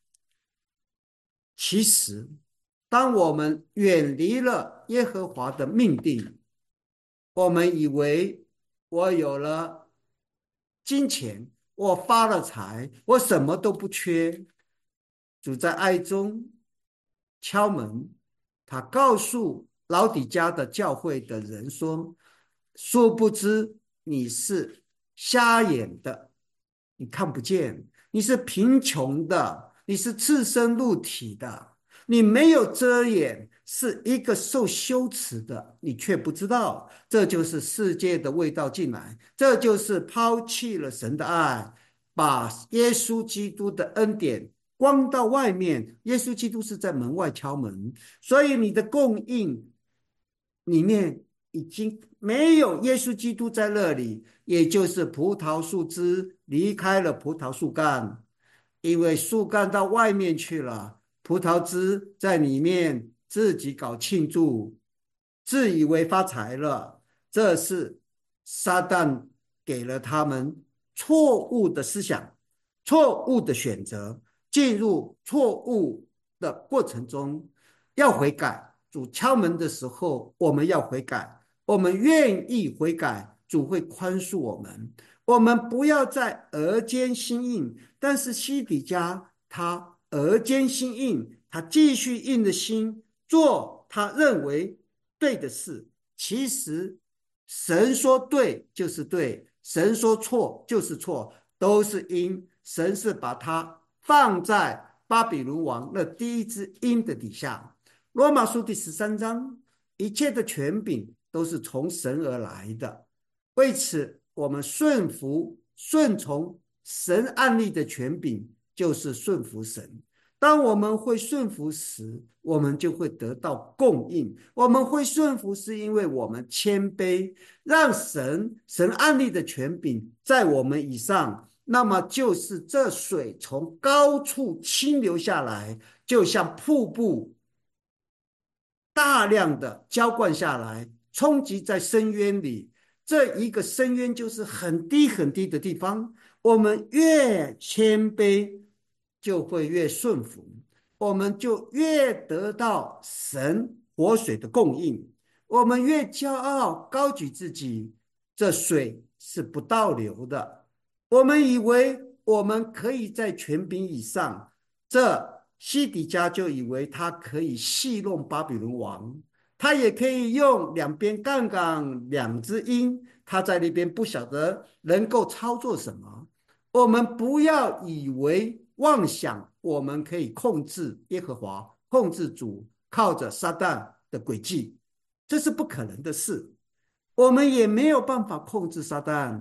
其实当我们远离了耶和华的命定，我们以为我有了金钱，我发了财，我什么都不缺。主在爱中敲门，他告诉老底嘉的教会的人说，殊不知你是瞎眼的，你看不见，你是贫穷的，你是赤身露体的，你没有遮掩，是一个受羞耻的，你却不知道，这就是世界的味道进来，这就是抛弃了神的爱，把耶稣基督的恩典光到外面。耶稣基督是在门外敲门，所以你的供应里面已经没有耶稣基督在那里，也就是葡萄树枝离开了葡萄树干，因为树干到外面去了，葡萄枝在里面自己搞庆祝，自以为发财了。这是撒旦给了他们错误的思想，错误的选择，进入错误的过程中，要悔改。主敲门的时候，我们要悔改，我们愿意悔改，主会宽恕我们。我们不要再额间心硬，但是西底家他额间心硬，他继续硬着心做他认为对的事。其实神说对就是对，神说错就是错，都是因神是把他放在巴比伦王那第一只鹰的底下。罗马书第十三章，一切的权柄都是从神而来的，为此我们顺服顺从神案例的权柄，就是顺服神。当我们会顺服时，我们就会得到供应。我们会顺服是因为我们谦卑，让神神案例的权柄在我们以上，那么就是这水从高处倾流下来，就像瀑布大量的浇灌下来，冲击在深渊里。这一个深渊就是很低很低的地方，我们越谦卑就会越顺服，我们就越得到神活水的供应。我们越骄傲高举自己，这水是不倒流的。我们以为我们可以在权柄以上，这西底家就以为他可以戏弄巴比伦王，他也可以用两边杠杠两只鹰，他在那边不晓得能够操作什么。我们不要以为妄想我们可以控制耶和华，控制主，靠着撒旦的诡计，这是不可能的事。我们也没有办法控制撒旦，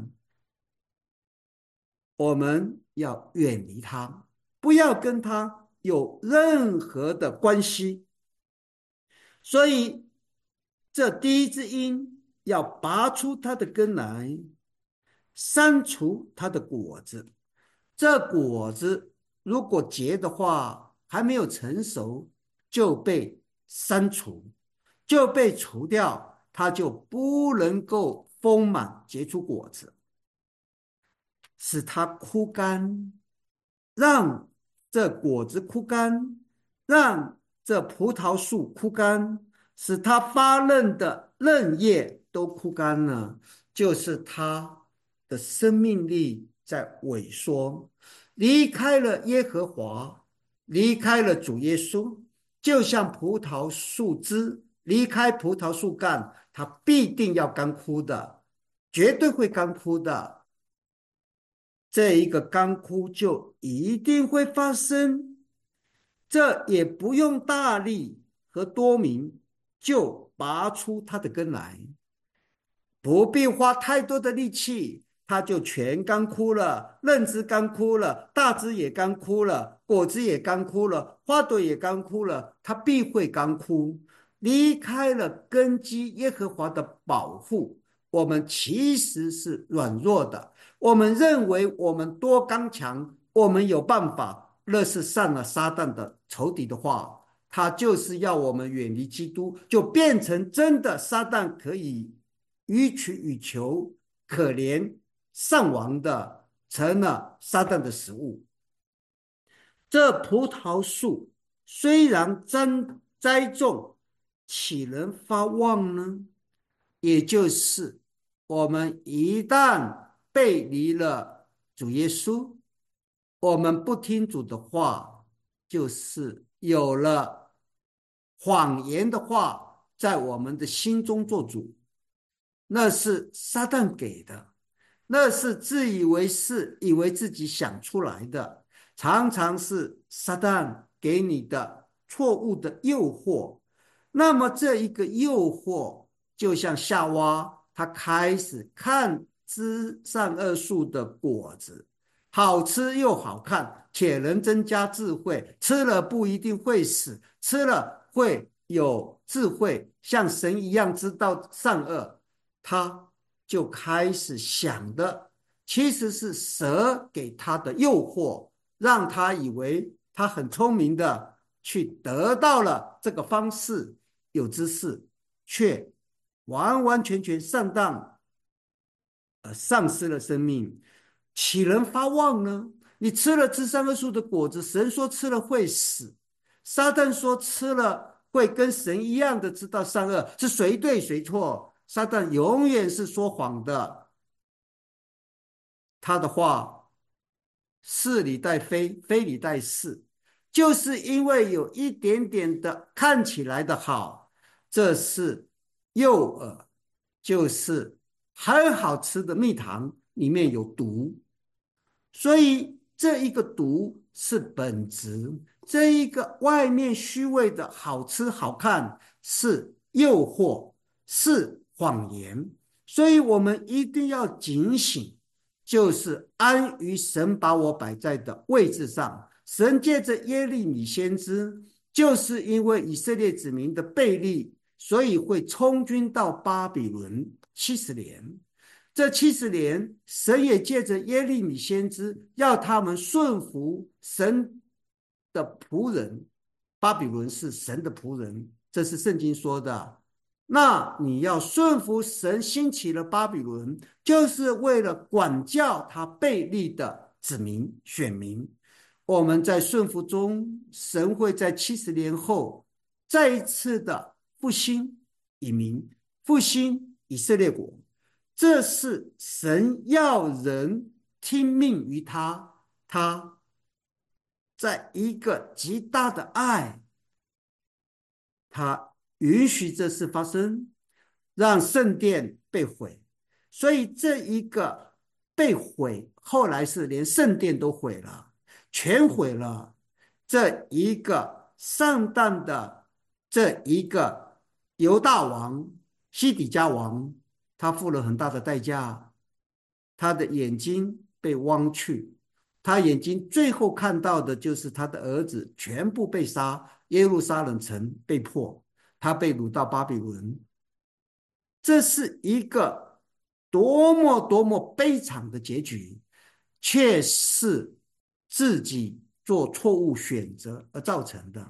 我们要远离他，不要跟他有任何的关系。所以这第一只鹰要拔出它的根来，删除它的果子。这果子如果结的话，还没有成熟，就被删除，就被除掉，它就不能够丰满结出果子。 使它枯干，让这果子枯干，让这葡萄树枯干，使它发嫩的嫩叶都枯干了，就是它的生命力在萎缩，离开了耶和华，离开了主耶稣，就像葡萄树枝离开葡萄树干，它必定要干枯的，绝对会干枯的。这一个干枯就一定会发生，这也不用大力和多民就拔出它的根来，不必花太多的力气，它就全干枯了，嫩枝干枯了，大枝也干枯了，果子也干枯了，花朵也干枯了，它必会干枯。离开了根基耶和华的保护，我们其实是软弱的，我们认为我们多刚强，我们有办法，那是上了撒旦的仇敌的话，他就是要我们远离基督，就变成真的撒旦可以予取予求，可怜丧亡的，成了撒旦的食物。这葡萄树虽然栽栽种，岂能发旺呢？也就是我们一旦背离了主耶稣，我们不听主的话，就是有了谎言的话在我们的心中做主，那是撒旦给的，那是自以为是，以为自己想出来的，常常是撒旦给你的错误的诱惑。那么这一个诱惑就像夏娃，她开始看知善恶树的果子，好吃又好看，且能增加智慧，吃了不一定会死，吃了会有智慧，像神一样知道善恶。他就开始想的其实是蛇给他的诱惑，让他以为他很聪明的去得到了这个方式，有知识，却完完全全上当，而丧失了生命，岂能发旺呢？你吃了知善恶树的果子，神说吃了会死，撒旦说吃了会跟神一样的知道善恶，是谁对谁错？撒旦永远是说谎的，他的话是里带非，非里带是，就是因为有一点点的看起来的好，这是诱饵，就是很好吃的蜜糖里面有毒，所以这一个毒是本质，这一个外面虚伪的好吃好看是诱惑，是谎言，所以我们一定要警醒，就是安于神把我摆在的位置上。神借着耶利米先知，就是因为以色列子民的背逆，所以会充军到巴比伦七十年。这七十年，神也借着耶利米先知，要他们顺服神的仆人。巴比伦是神的仆人，这是圣经说的。那你要顺服神兴起了巴比伦，就是为了管教他背逆的子民选民。我们在顺服中，神会在七十年后再一次的复兴以民，复兴以色列国。这是神要人听命于他，他在一个极大的爱，他允许这事发生，让圣殿被毁。所以这一个被毁，后来是连圣殿都毁了，全毁了。这一个上当的这一个犹大王西底家王，他付了很大的代价，他的眼睛被剜去，他眼睛最后看到的就是他的儿子全部被杀，耶路撒冷城被破，他被掳到巴比伦。这是一个多么多么悲惨的结局，却是自己做错误选择而造成的。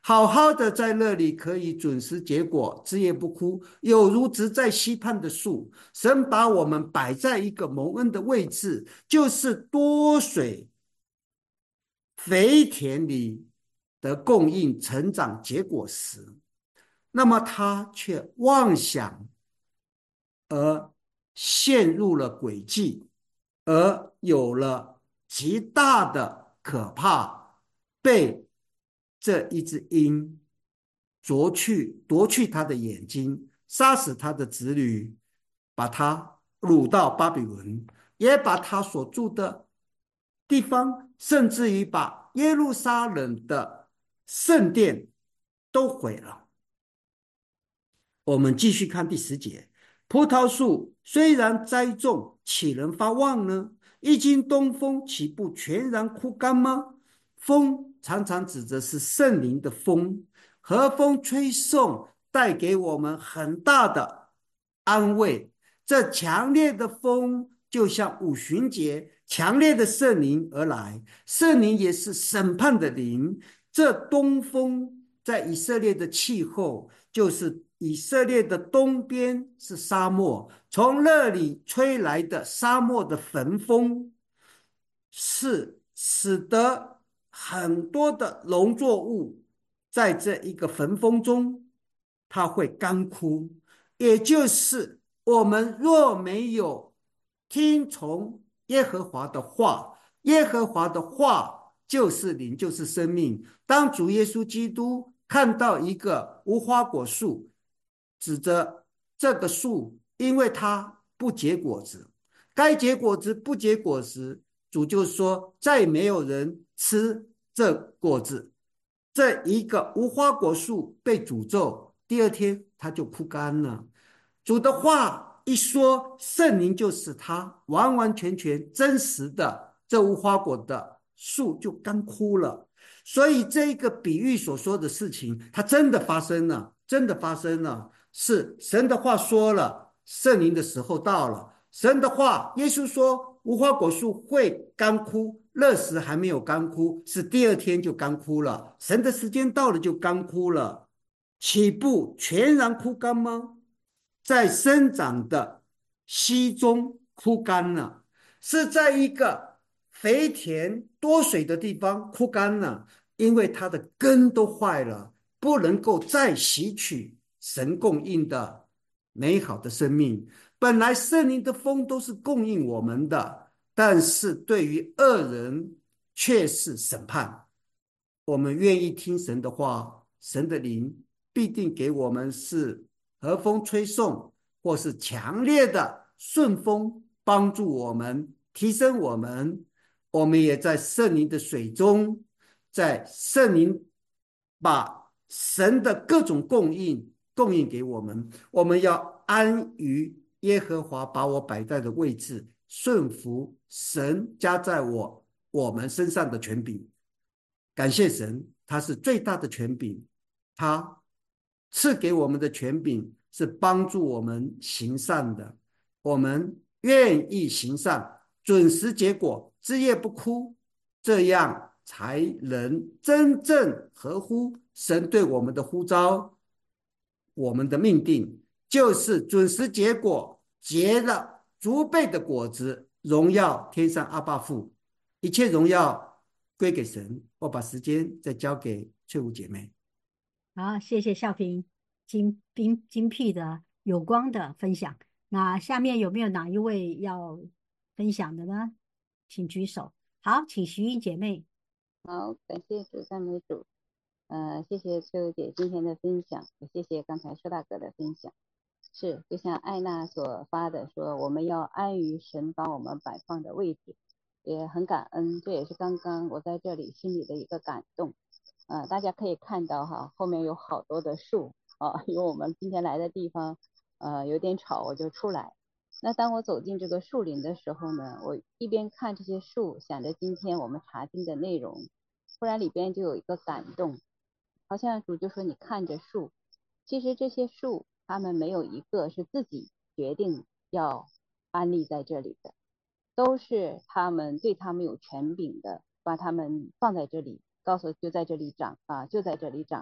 好好的在那里可以准时结果，枝叶不枯，有如植在溪畔的树。神把我们摆在一个蒙恩的位置，就是多水肥田里的供应成长结果时，那么他却妄想而陷入了诡计，而有了极大的可怕，被这一只鹰夺去夺去他的眼睛，杀死他的子女，把他掳到巴比伦，也把他所住的地方，甚至于把耶路撒冷的圣殿都毁了。我们继续看第十节，葡萄树虽然栽种，岂能发旺呢？一经东风，岂不全然枯干吗？风常常指的是圣灵的风，和风吹送带给我们很大的安慰。这强烈的风就像五旬节强烈的圣灵而来，圣灵也是审判的灵。这东风在以色列的气候，就是以色列的东边是沙漠，从那里吹来的沙漠的焚风，是使得很多的农作物在这一个焚风中，它会干枯。也就是我们若没有听从耶和华的话，耶和华的话就是灵，就是生命。当主耶稣基督看到一个无花果树，指着这个树，因为它不结果子，该结果子不结果子，主就说再没有人吃这果子。这一个无花果树被诅咒，第二天它就枯干了。主的话一说，圣灵就使它完完全全真实的这无花果的树就干枯了。所以这个比喻所说的事情，它真的发生了，真的发生了。是神的话说了，圣灵的时候到了。神的话，耶稣说无花果树会干枯，那时还没有干枯，是第二天就干枯了。神的时间到了就干枯了，岂不全然枯干吗？在生长的溪中枯干了，是在一个肥田多水的地方枯干了，因为它的根都坏了，不能够再吸取神供应的美好的生命。本来圣灵的风都是供应我们的，但是对于恶人却是审判。我们愿意听神的话，神的灵必定给我们是和风吹送，或是强烈的顺风，帮助我们提升我们。我们也在圣灵的水中，在圣灵把神的各种供应供应给我们。我们要安于耶和华把我摆在的位置，顺服神加在我我们身上的权柄。感谢神，他是最大的权柄，他赐给我们的权柄是帮助我们行善的。我们愿意行善，准时结果，枝叶不枯，这样才能真正合乎神对我们的呼召。我们的命定就是准时结果，结了足倍的果子，荣耀天上阿爸父。一切荣耀归给神。我把时间再交给翠舞姐妹。 好，谢谢孝平精精精辟的有光的分享。那下面有没有哪一位要分享的呢？请举手。好，请徐英姐妹。 好，感谢主赞美主，呃，谢谢翠姐今天的分享，也谢谢刚才施大哥的分享。是，就像艾娜所发的说，我们要安于神帮我们摆放的位置，也很感恩，这也是刚刚我在这里心里的一个感动。呃，大家可以看到哈，后面有好多的树啊，因为我们今天来的地方呃有点吵，我就出来。那当我走进这个树林的时候呢，我一边看这些树，想着今天我们查经的内容，忽然里边就有一个感动，好像主就说你看着树，其实这些树他们没有一个是自己决定要安立在这里的，都是他们对他们有权柄的，把他们放在这里，告诉就在这里长啊，就在这里长。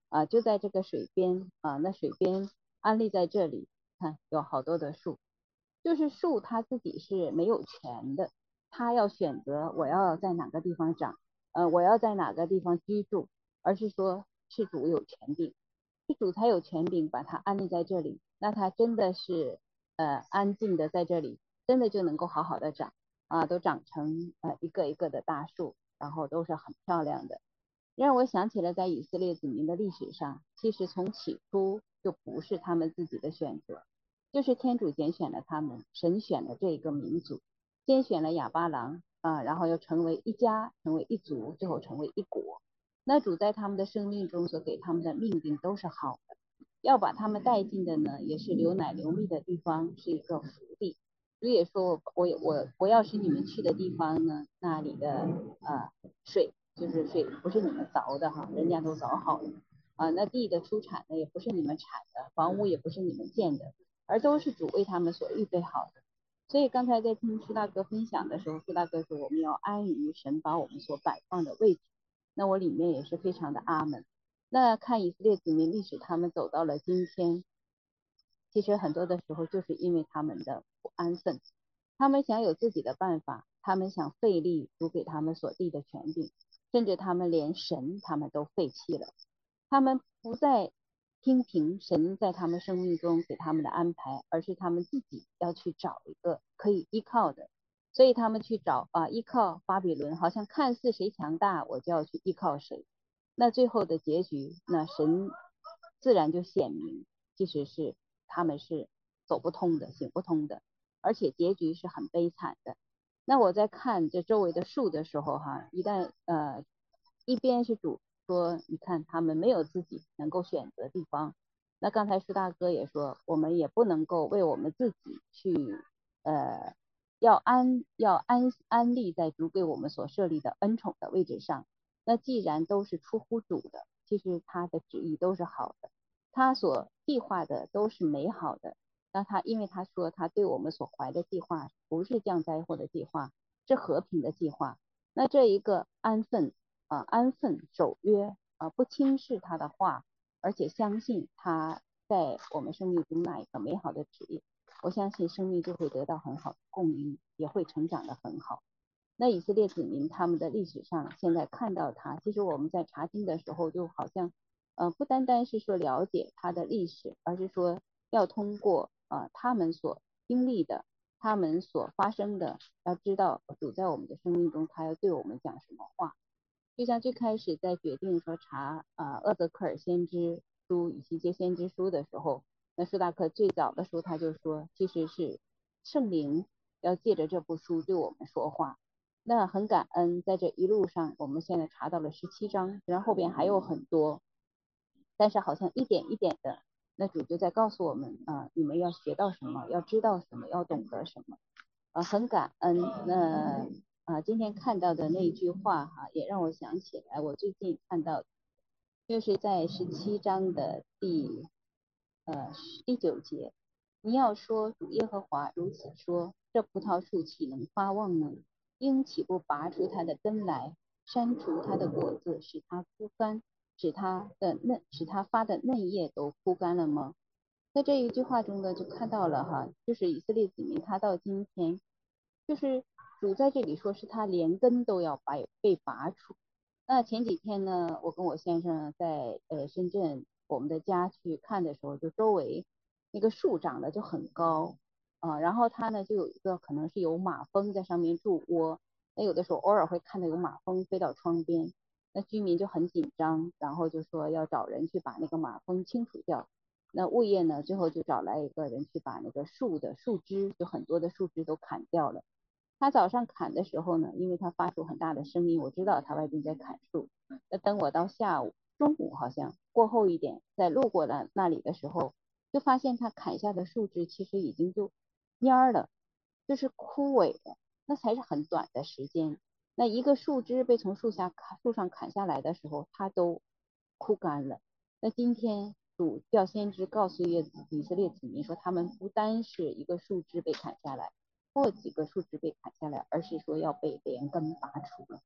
啊，就在这个水边啊，那水边安立在这里，看有好多的树，就是树它自己是没有权的，它要选择我要在哪个地方长，呃，我要在哪个地方居住，而是说是主有权柄，是主才有权柄把它安立在这里，那它真的是呃安静的在这里，真的就能够好好的长啊，都长成呃一个一个的大树，然后都是很漂亮的。让我想起了在以色列子民的历史上，其实从起初就不是他们自己的选择，就是天主拣选了他们，神选了这一个民族，先选了亚巴郎啊，然后又成为一家，成为一族，最后成为一国。那主在他们的生命中所给他们的命定都是好的，要把他们带进的呢，也是流奶流蜜的地方，是一个福地。主也说，我我我要是你们去的地方呢，那里的啊、呃、水就是水不是你们凿的哈，人家都凿好了啊，那地的出产呢也不是你们产的，房屋也不是你们建的，而都是主为他们所预备好的。所以刚才在听舒大哥分享的时候，舒大哥说我们要安于神把我们所摆放的位置，那我里面也是非常的阿门。那看以色列子民历史，他们走到了今天，其实很多的时候就是因为他们的不安分，他们想有自己的办法，他们想废立主给他们所立的权柄，甚至他们连神他们都废弃了，他们不再听凭神在他们生命中给他们的安排，而是他们自己要去找一个可以依靠的，所以他们去找啊依靠巴比伦，好像看似谁强大我就要去依靠谁，那最后的结局，那神自然就显明，其实是他们是走不通的，行不通的，而且结局是很悲惨的。那我在看这周围的树的时候哈，一旦呃一边是主说，你看他们没有自己能够选择的地方，那刚才舒大哥也说，我们也不能够为我们自己去呃要安要安安立在主给我们所设立的恩宠的位置上。那既然都是出乎主的，其实他的旨意都是好的，他所计划的都是美好的。那他因为他说他对我们所怀的计划不是降灾祸的计划，是和平的计划。那这一个安分啊、呃、安分守约啊、呃、不轻视他的话，而且相信他在我们生命中那一个美好的旨意，我相信生命就会得到很好的供应，也会成长得很好。那以色列子民他们的历史上现在看到他，其实我们在查经的时候就好像呃不单单是说了解他的历史，而是说要通过呃他们所经历的，他们所发生的，要知道主在我们的生命中他要对我们讲什么话。就像最开始在决定说查啊、呃、厄德克尔先知书以西结先知书的时候，那舒大克最早的时候他就说，其实是圣灵要借着这部书对我们说话。那很感恩，在这一路上，我们现在查到了十七章，然后后边还有很多，但是好像一点一点的，那主就在告诉我们啊、呃，你们要学到什么，要知道什么，要懂得什么，啊、呃，很感恩。那啊、呃，今天看到的那一句话哈、啊，也让我想起来，我最近看到，就是在十七章的第呃第九节，你要说主耶和华如此说，这葡萄树岂能发旺呢？鹰岂不拔出它的根来，删除它的果子，使它枯干，使它的嫩，使它发的嫩叶都枯干了吗？在这一句话中呢，就看到了哈，就是以色列子民他到今天，就是主在这里说是他连根都要拔被拔除。那前几天呢，我跟我先生在呃深圳我们的家去看的时候，就周围那个树长得就很高啊、呃，然后它呢就有一个可能是有马蜂在上面筑窝，那有的时候偶尔会看到有马蜂飞到窗边，那居民就很紧张，然后就说要找人去把那个马蜂清除掉。那物业呢，最后就找来一个人去把那个树的树枝，就很多的树枝都砍掉了。他早上砍的时候呢，因为他发出很大的声音，我知道他外边在砍树。那等我到下午、中午好像过后一点，在路过了那里的时候，就发现他砍下的树枝其实已经就蔫了，就是枯萎了。那才是很短的时间。那一个树枝被从树下砍树上砍下来的时候，它都枯干了。那今天主教先知告诉以色列子民说，他们不单是一个树枝被砍下来，或几个树枝被砍下来，而是说要被连根拔除了。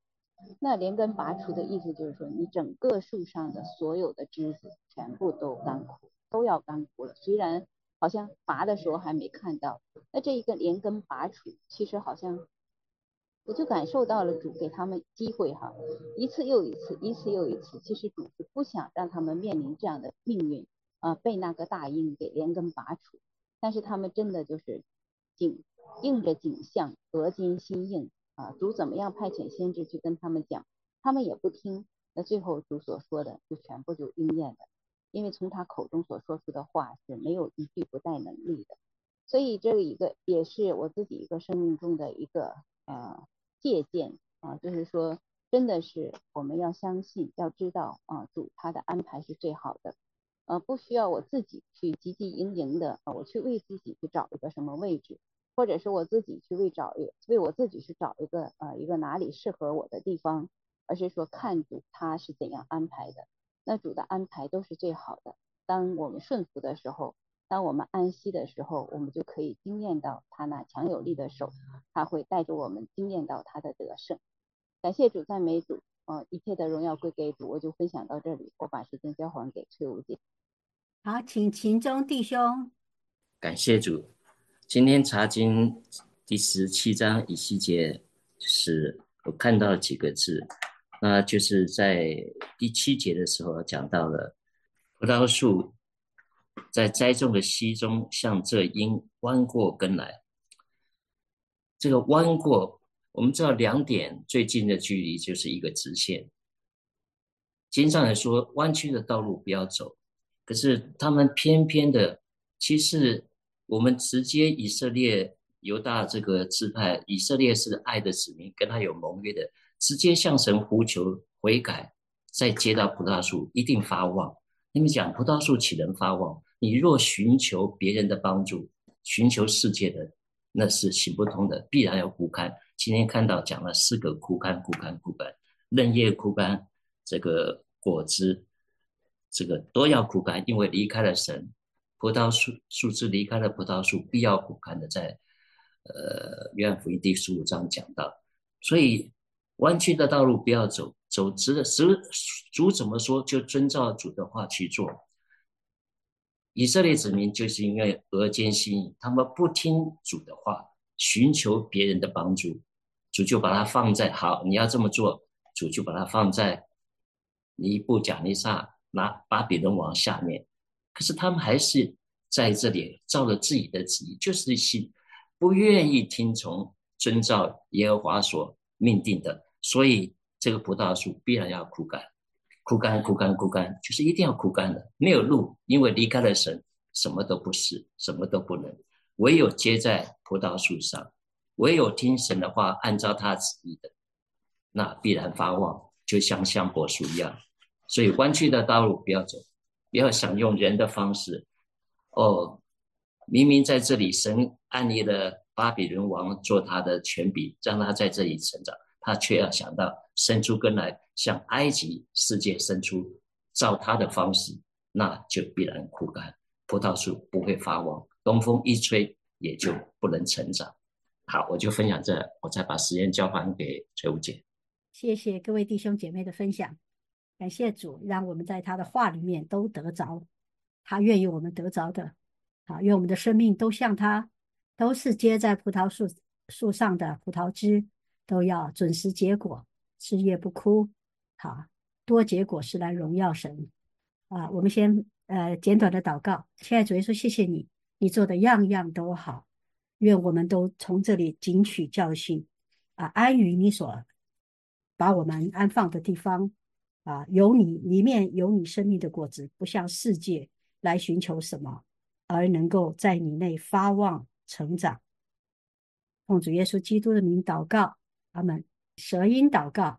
那连根拔除的意思就是说，你整个树上的所有的枝子全部都干枯，都要干枯了。虽然好像拔的时候还没看到，那这一个连根拔除，其实好像我就感受到了主给他们机会哈，一次又一次，一次又一次。其实主是不想让他们面临这样的命运啊、呃，被那个大鹰给连根拔除。但是他们真的就是景应着景象，额间心应啊。主怎么样派遣先知去跟他们讲，他们也不听。那最后主所说的就全部就应验了，因为从他口中所说出的话是没有一句不带能力的。所以这一个也是我自己一个生命中的一个呃借鉴啊，就是说真的是我们要相信，要知道啊，主他的安排是最好的，呃，不需要我自己去汲汲营营的，呃，我去为自己去找一个什么位置，或者是我自己去为找一为我自己去找一个呃一个哪里适合我的地方，而是说看主他是怎样安排的，那主的安排都是最好的。当我们顺服的时候，当我们安息的时候，我们就可以经验到他那强有力的手，他会带着我们经验到他的得胜。感谢主，赞美主，呃，一切的荣耀归给主。我就分享到这里，我把时间交还给崔无姐。 好，请秦中弟兄。 感谢主，今天查经第十七章以西结，是我看到几个字，那就是在第七节的时候讲到了葡萄树在栽种的溪中，向这鹰弯过根来。这个弯过，我们知道两点最近的距离就是一个直线。经上来说，弯曲的道路不要走，可是他们偏偏的，其实我们直接以色列犹大这个支派，以色列是爱的子民，跟他有盟约的，直接向神呼求悔改，再接到葡萄树，一定发旺。你们讲葡萄树岂能发旺？你若寻求别人的帮助，寻求世界的，那是行不通的，必然要枯干。今天看到讲了四个枯干，枯干，枯干，嫩叶枯干，这个果子，这个都要枯干，因为离开了神，葡萄树树枝离开了葡萄树，必要枯干的，在呃约翰福音第十五章讲到。所以弯曲的道路不要走，走直的，主主怎么说就遵照主的话去做。以色列子民就是因为额间心意，他们不听主的话，寻求别人的帮助，主就把它放在好，你要这么做，主就把它放在尼布甲尼撒拿巴比伦王下面。可是他们还是在这里照了自己的旨意，就是心不愿意听从遵照耶和华所命定的，所以这个葡萄树必然要枯干。枯干枯干枯干，就是一定要枯干的，没有路，因为离开了神，什么都不是，什么都不能，唯有结在葡萄树上，唯有听神的话，按照他旨意的，那必然发旺，就像香柏树一样。所以弯曲的道路不要走，不要想用人的方式。哦，明明在这里神安立了巴比伦王做他的权柄，让他在这里成长，他却要想到伸出根来，向埃及世界伸出，照他的方式，那就必然枯干，葡萄树不会发旺，东风一吹也就不能成长。好，我就分享这，我再把时间交还给崔无姐。 谢谢各位弟兄姐妹的分享，感谢主，让我们在他的话里面都得着他愿意我们得着的。好，愿我们的生命都像他，都是结在葡萄树树上的葡萄枝，都要准时结果，枝叶不枯。好，多结果实来荣耀神。啊，我们先呃简短的祷告。亲爱的主耶稣，谢谢你，你做的样样都好，愿我们都从这里汲取教训，啊，安于你所把我们安放的地方，啊，有你里面有你生命的果子，不像世界来寻求什么，而能够在你内发旺成长。奉主耶稣基督的名祷告，阿们。舌音祷告。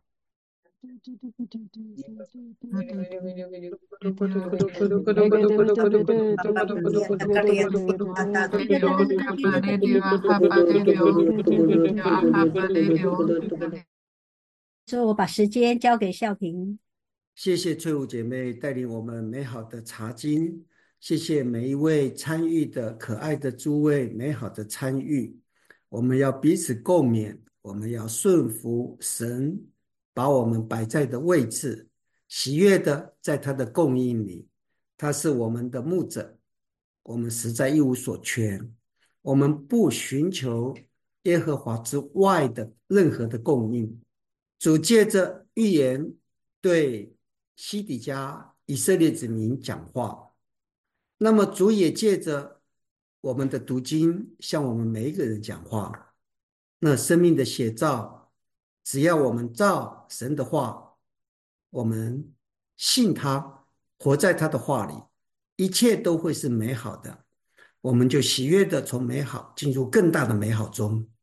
所以我把时间交给孝平。 谢谢翠舞姐妹带领我们美好的查经，谢谢每一位参与的可爱的诸位美好的参与。我们要彼此共勉，我们要顺服神把我们摆在的位置，喜悦的在他的供应里。他是我们的牧者，我们实在一无所缺。我们不寻求耶和华之外的任何的供应。主借着预言对西底家以色列子民讲话，那么主也借着我们的读经向我们每一个人讲话。那生命的写照，只要我们照神的话，我们信他，活在他的话里，一切都会是美好的。我们就喜悦的从美好进入更大的美好中。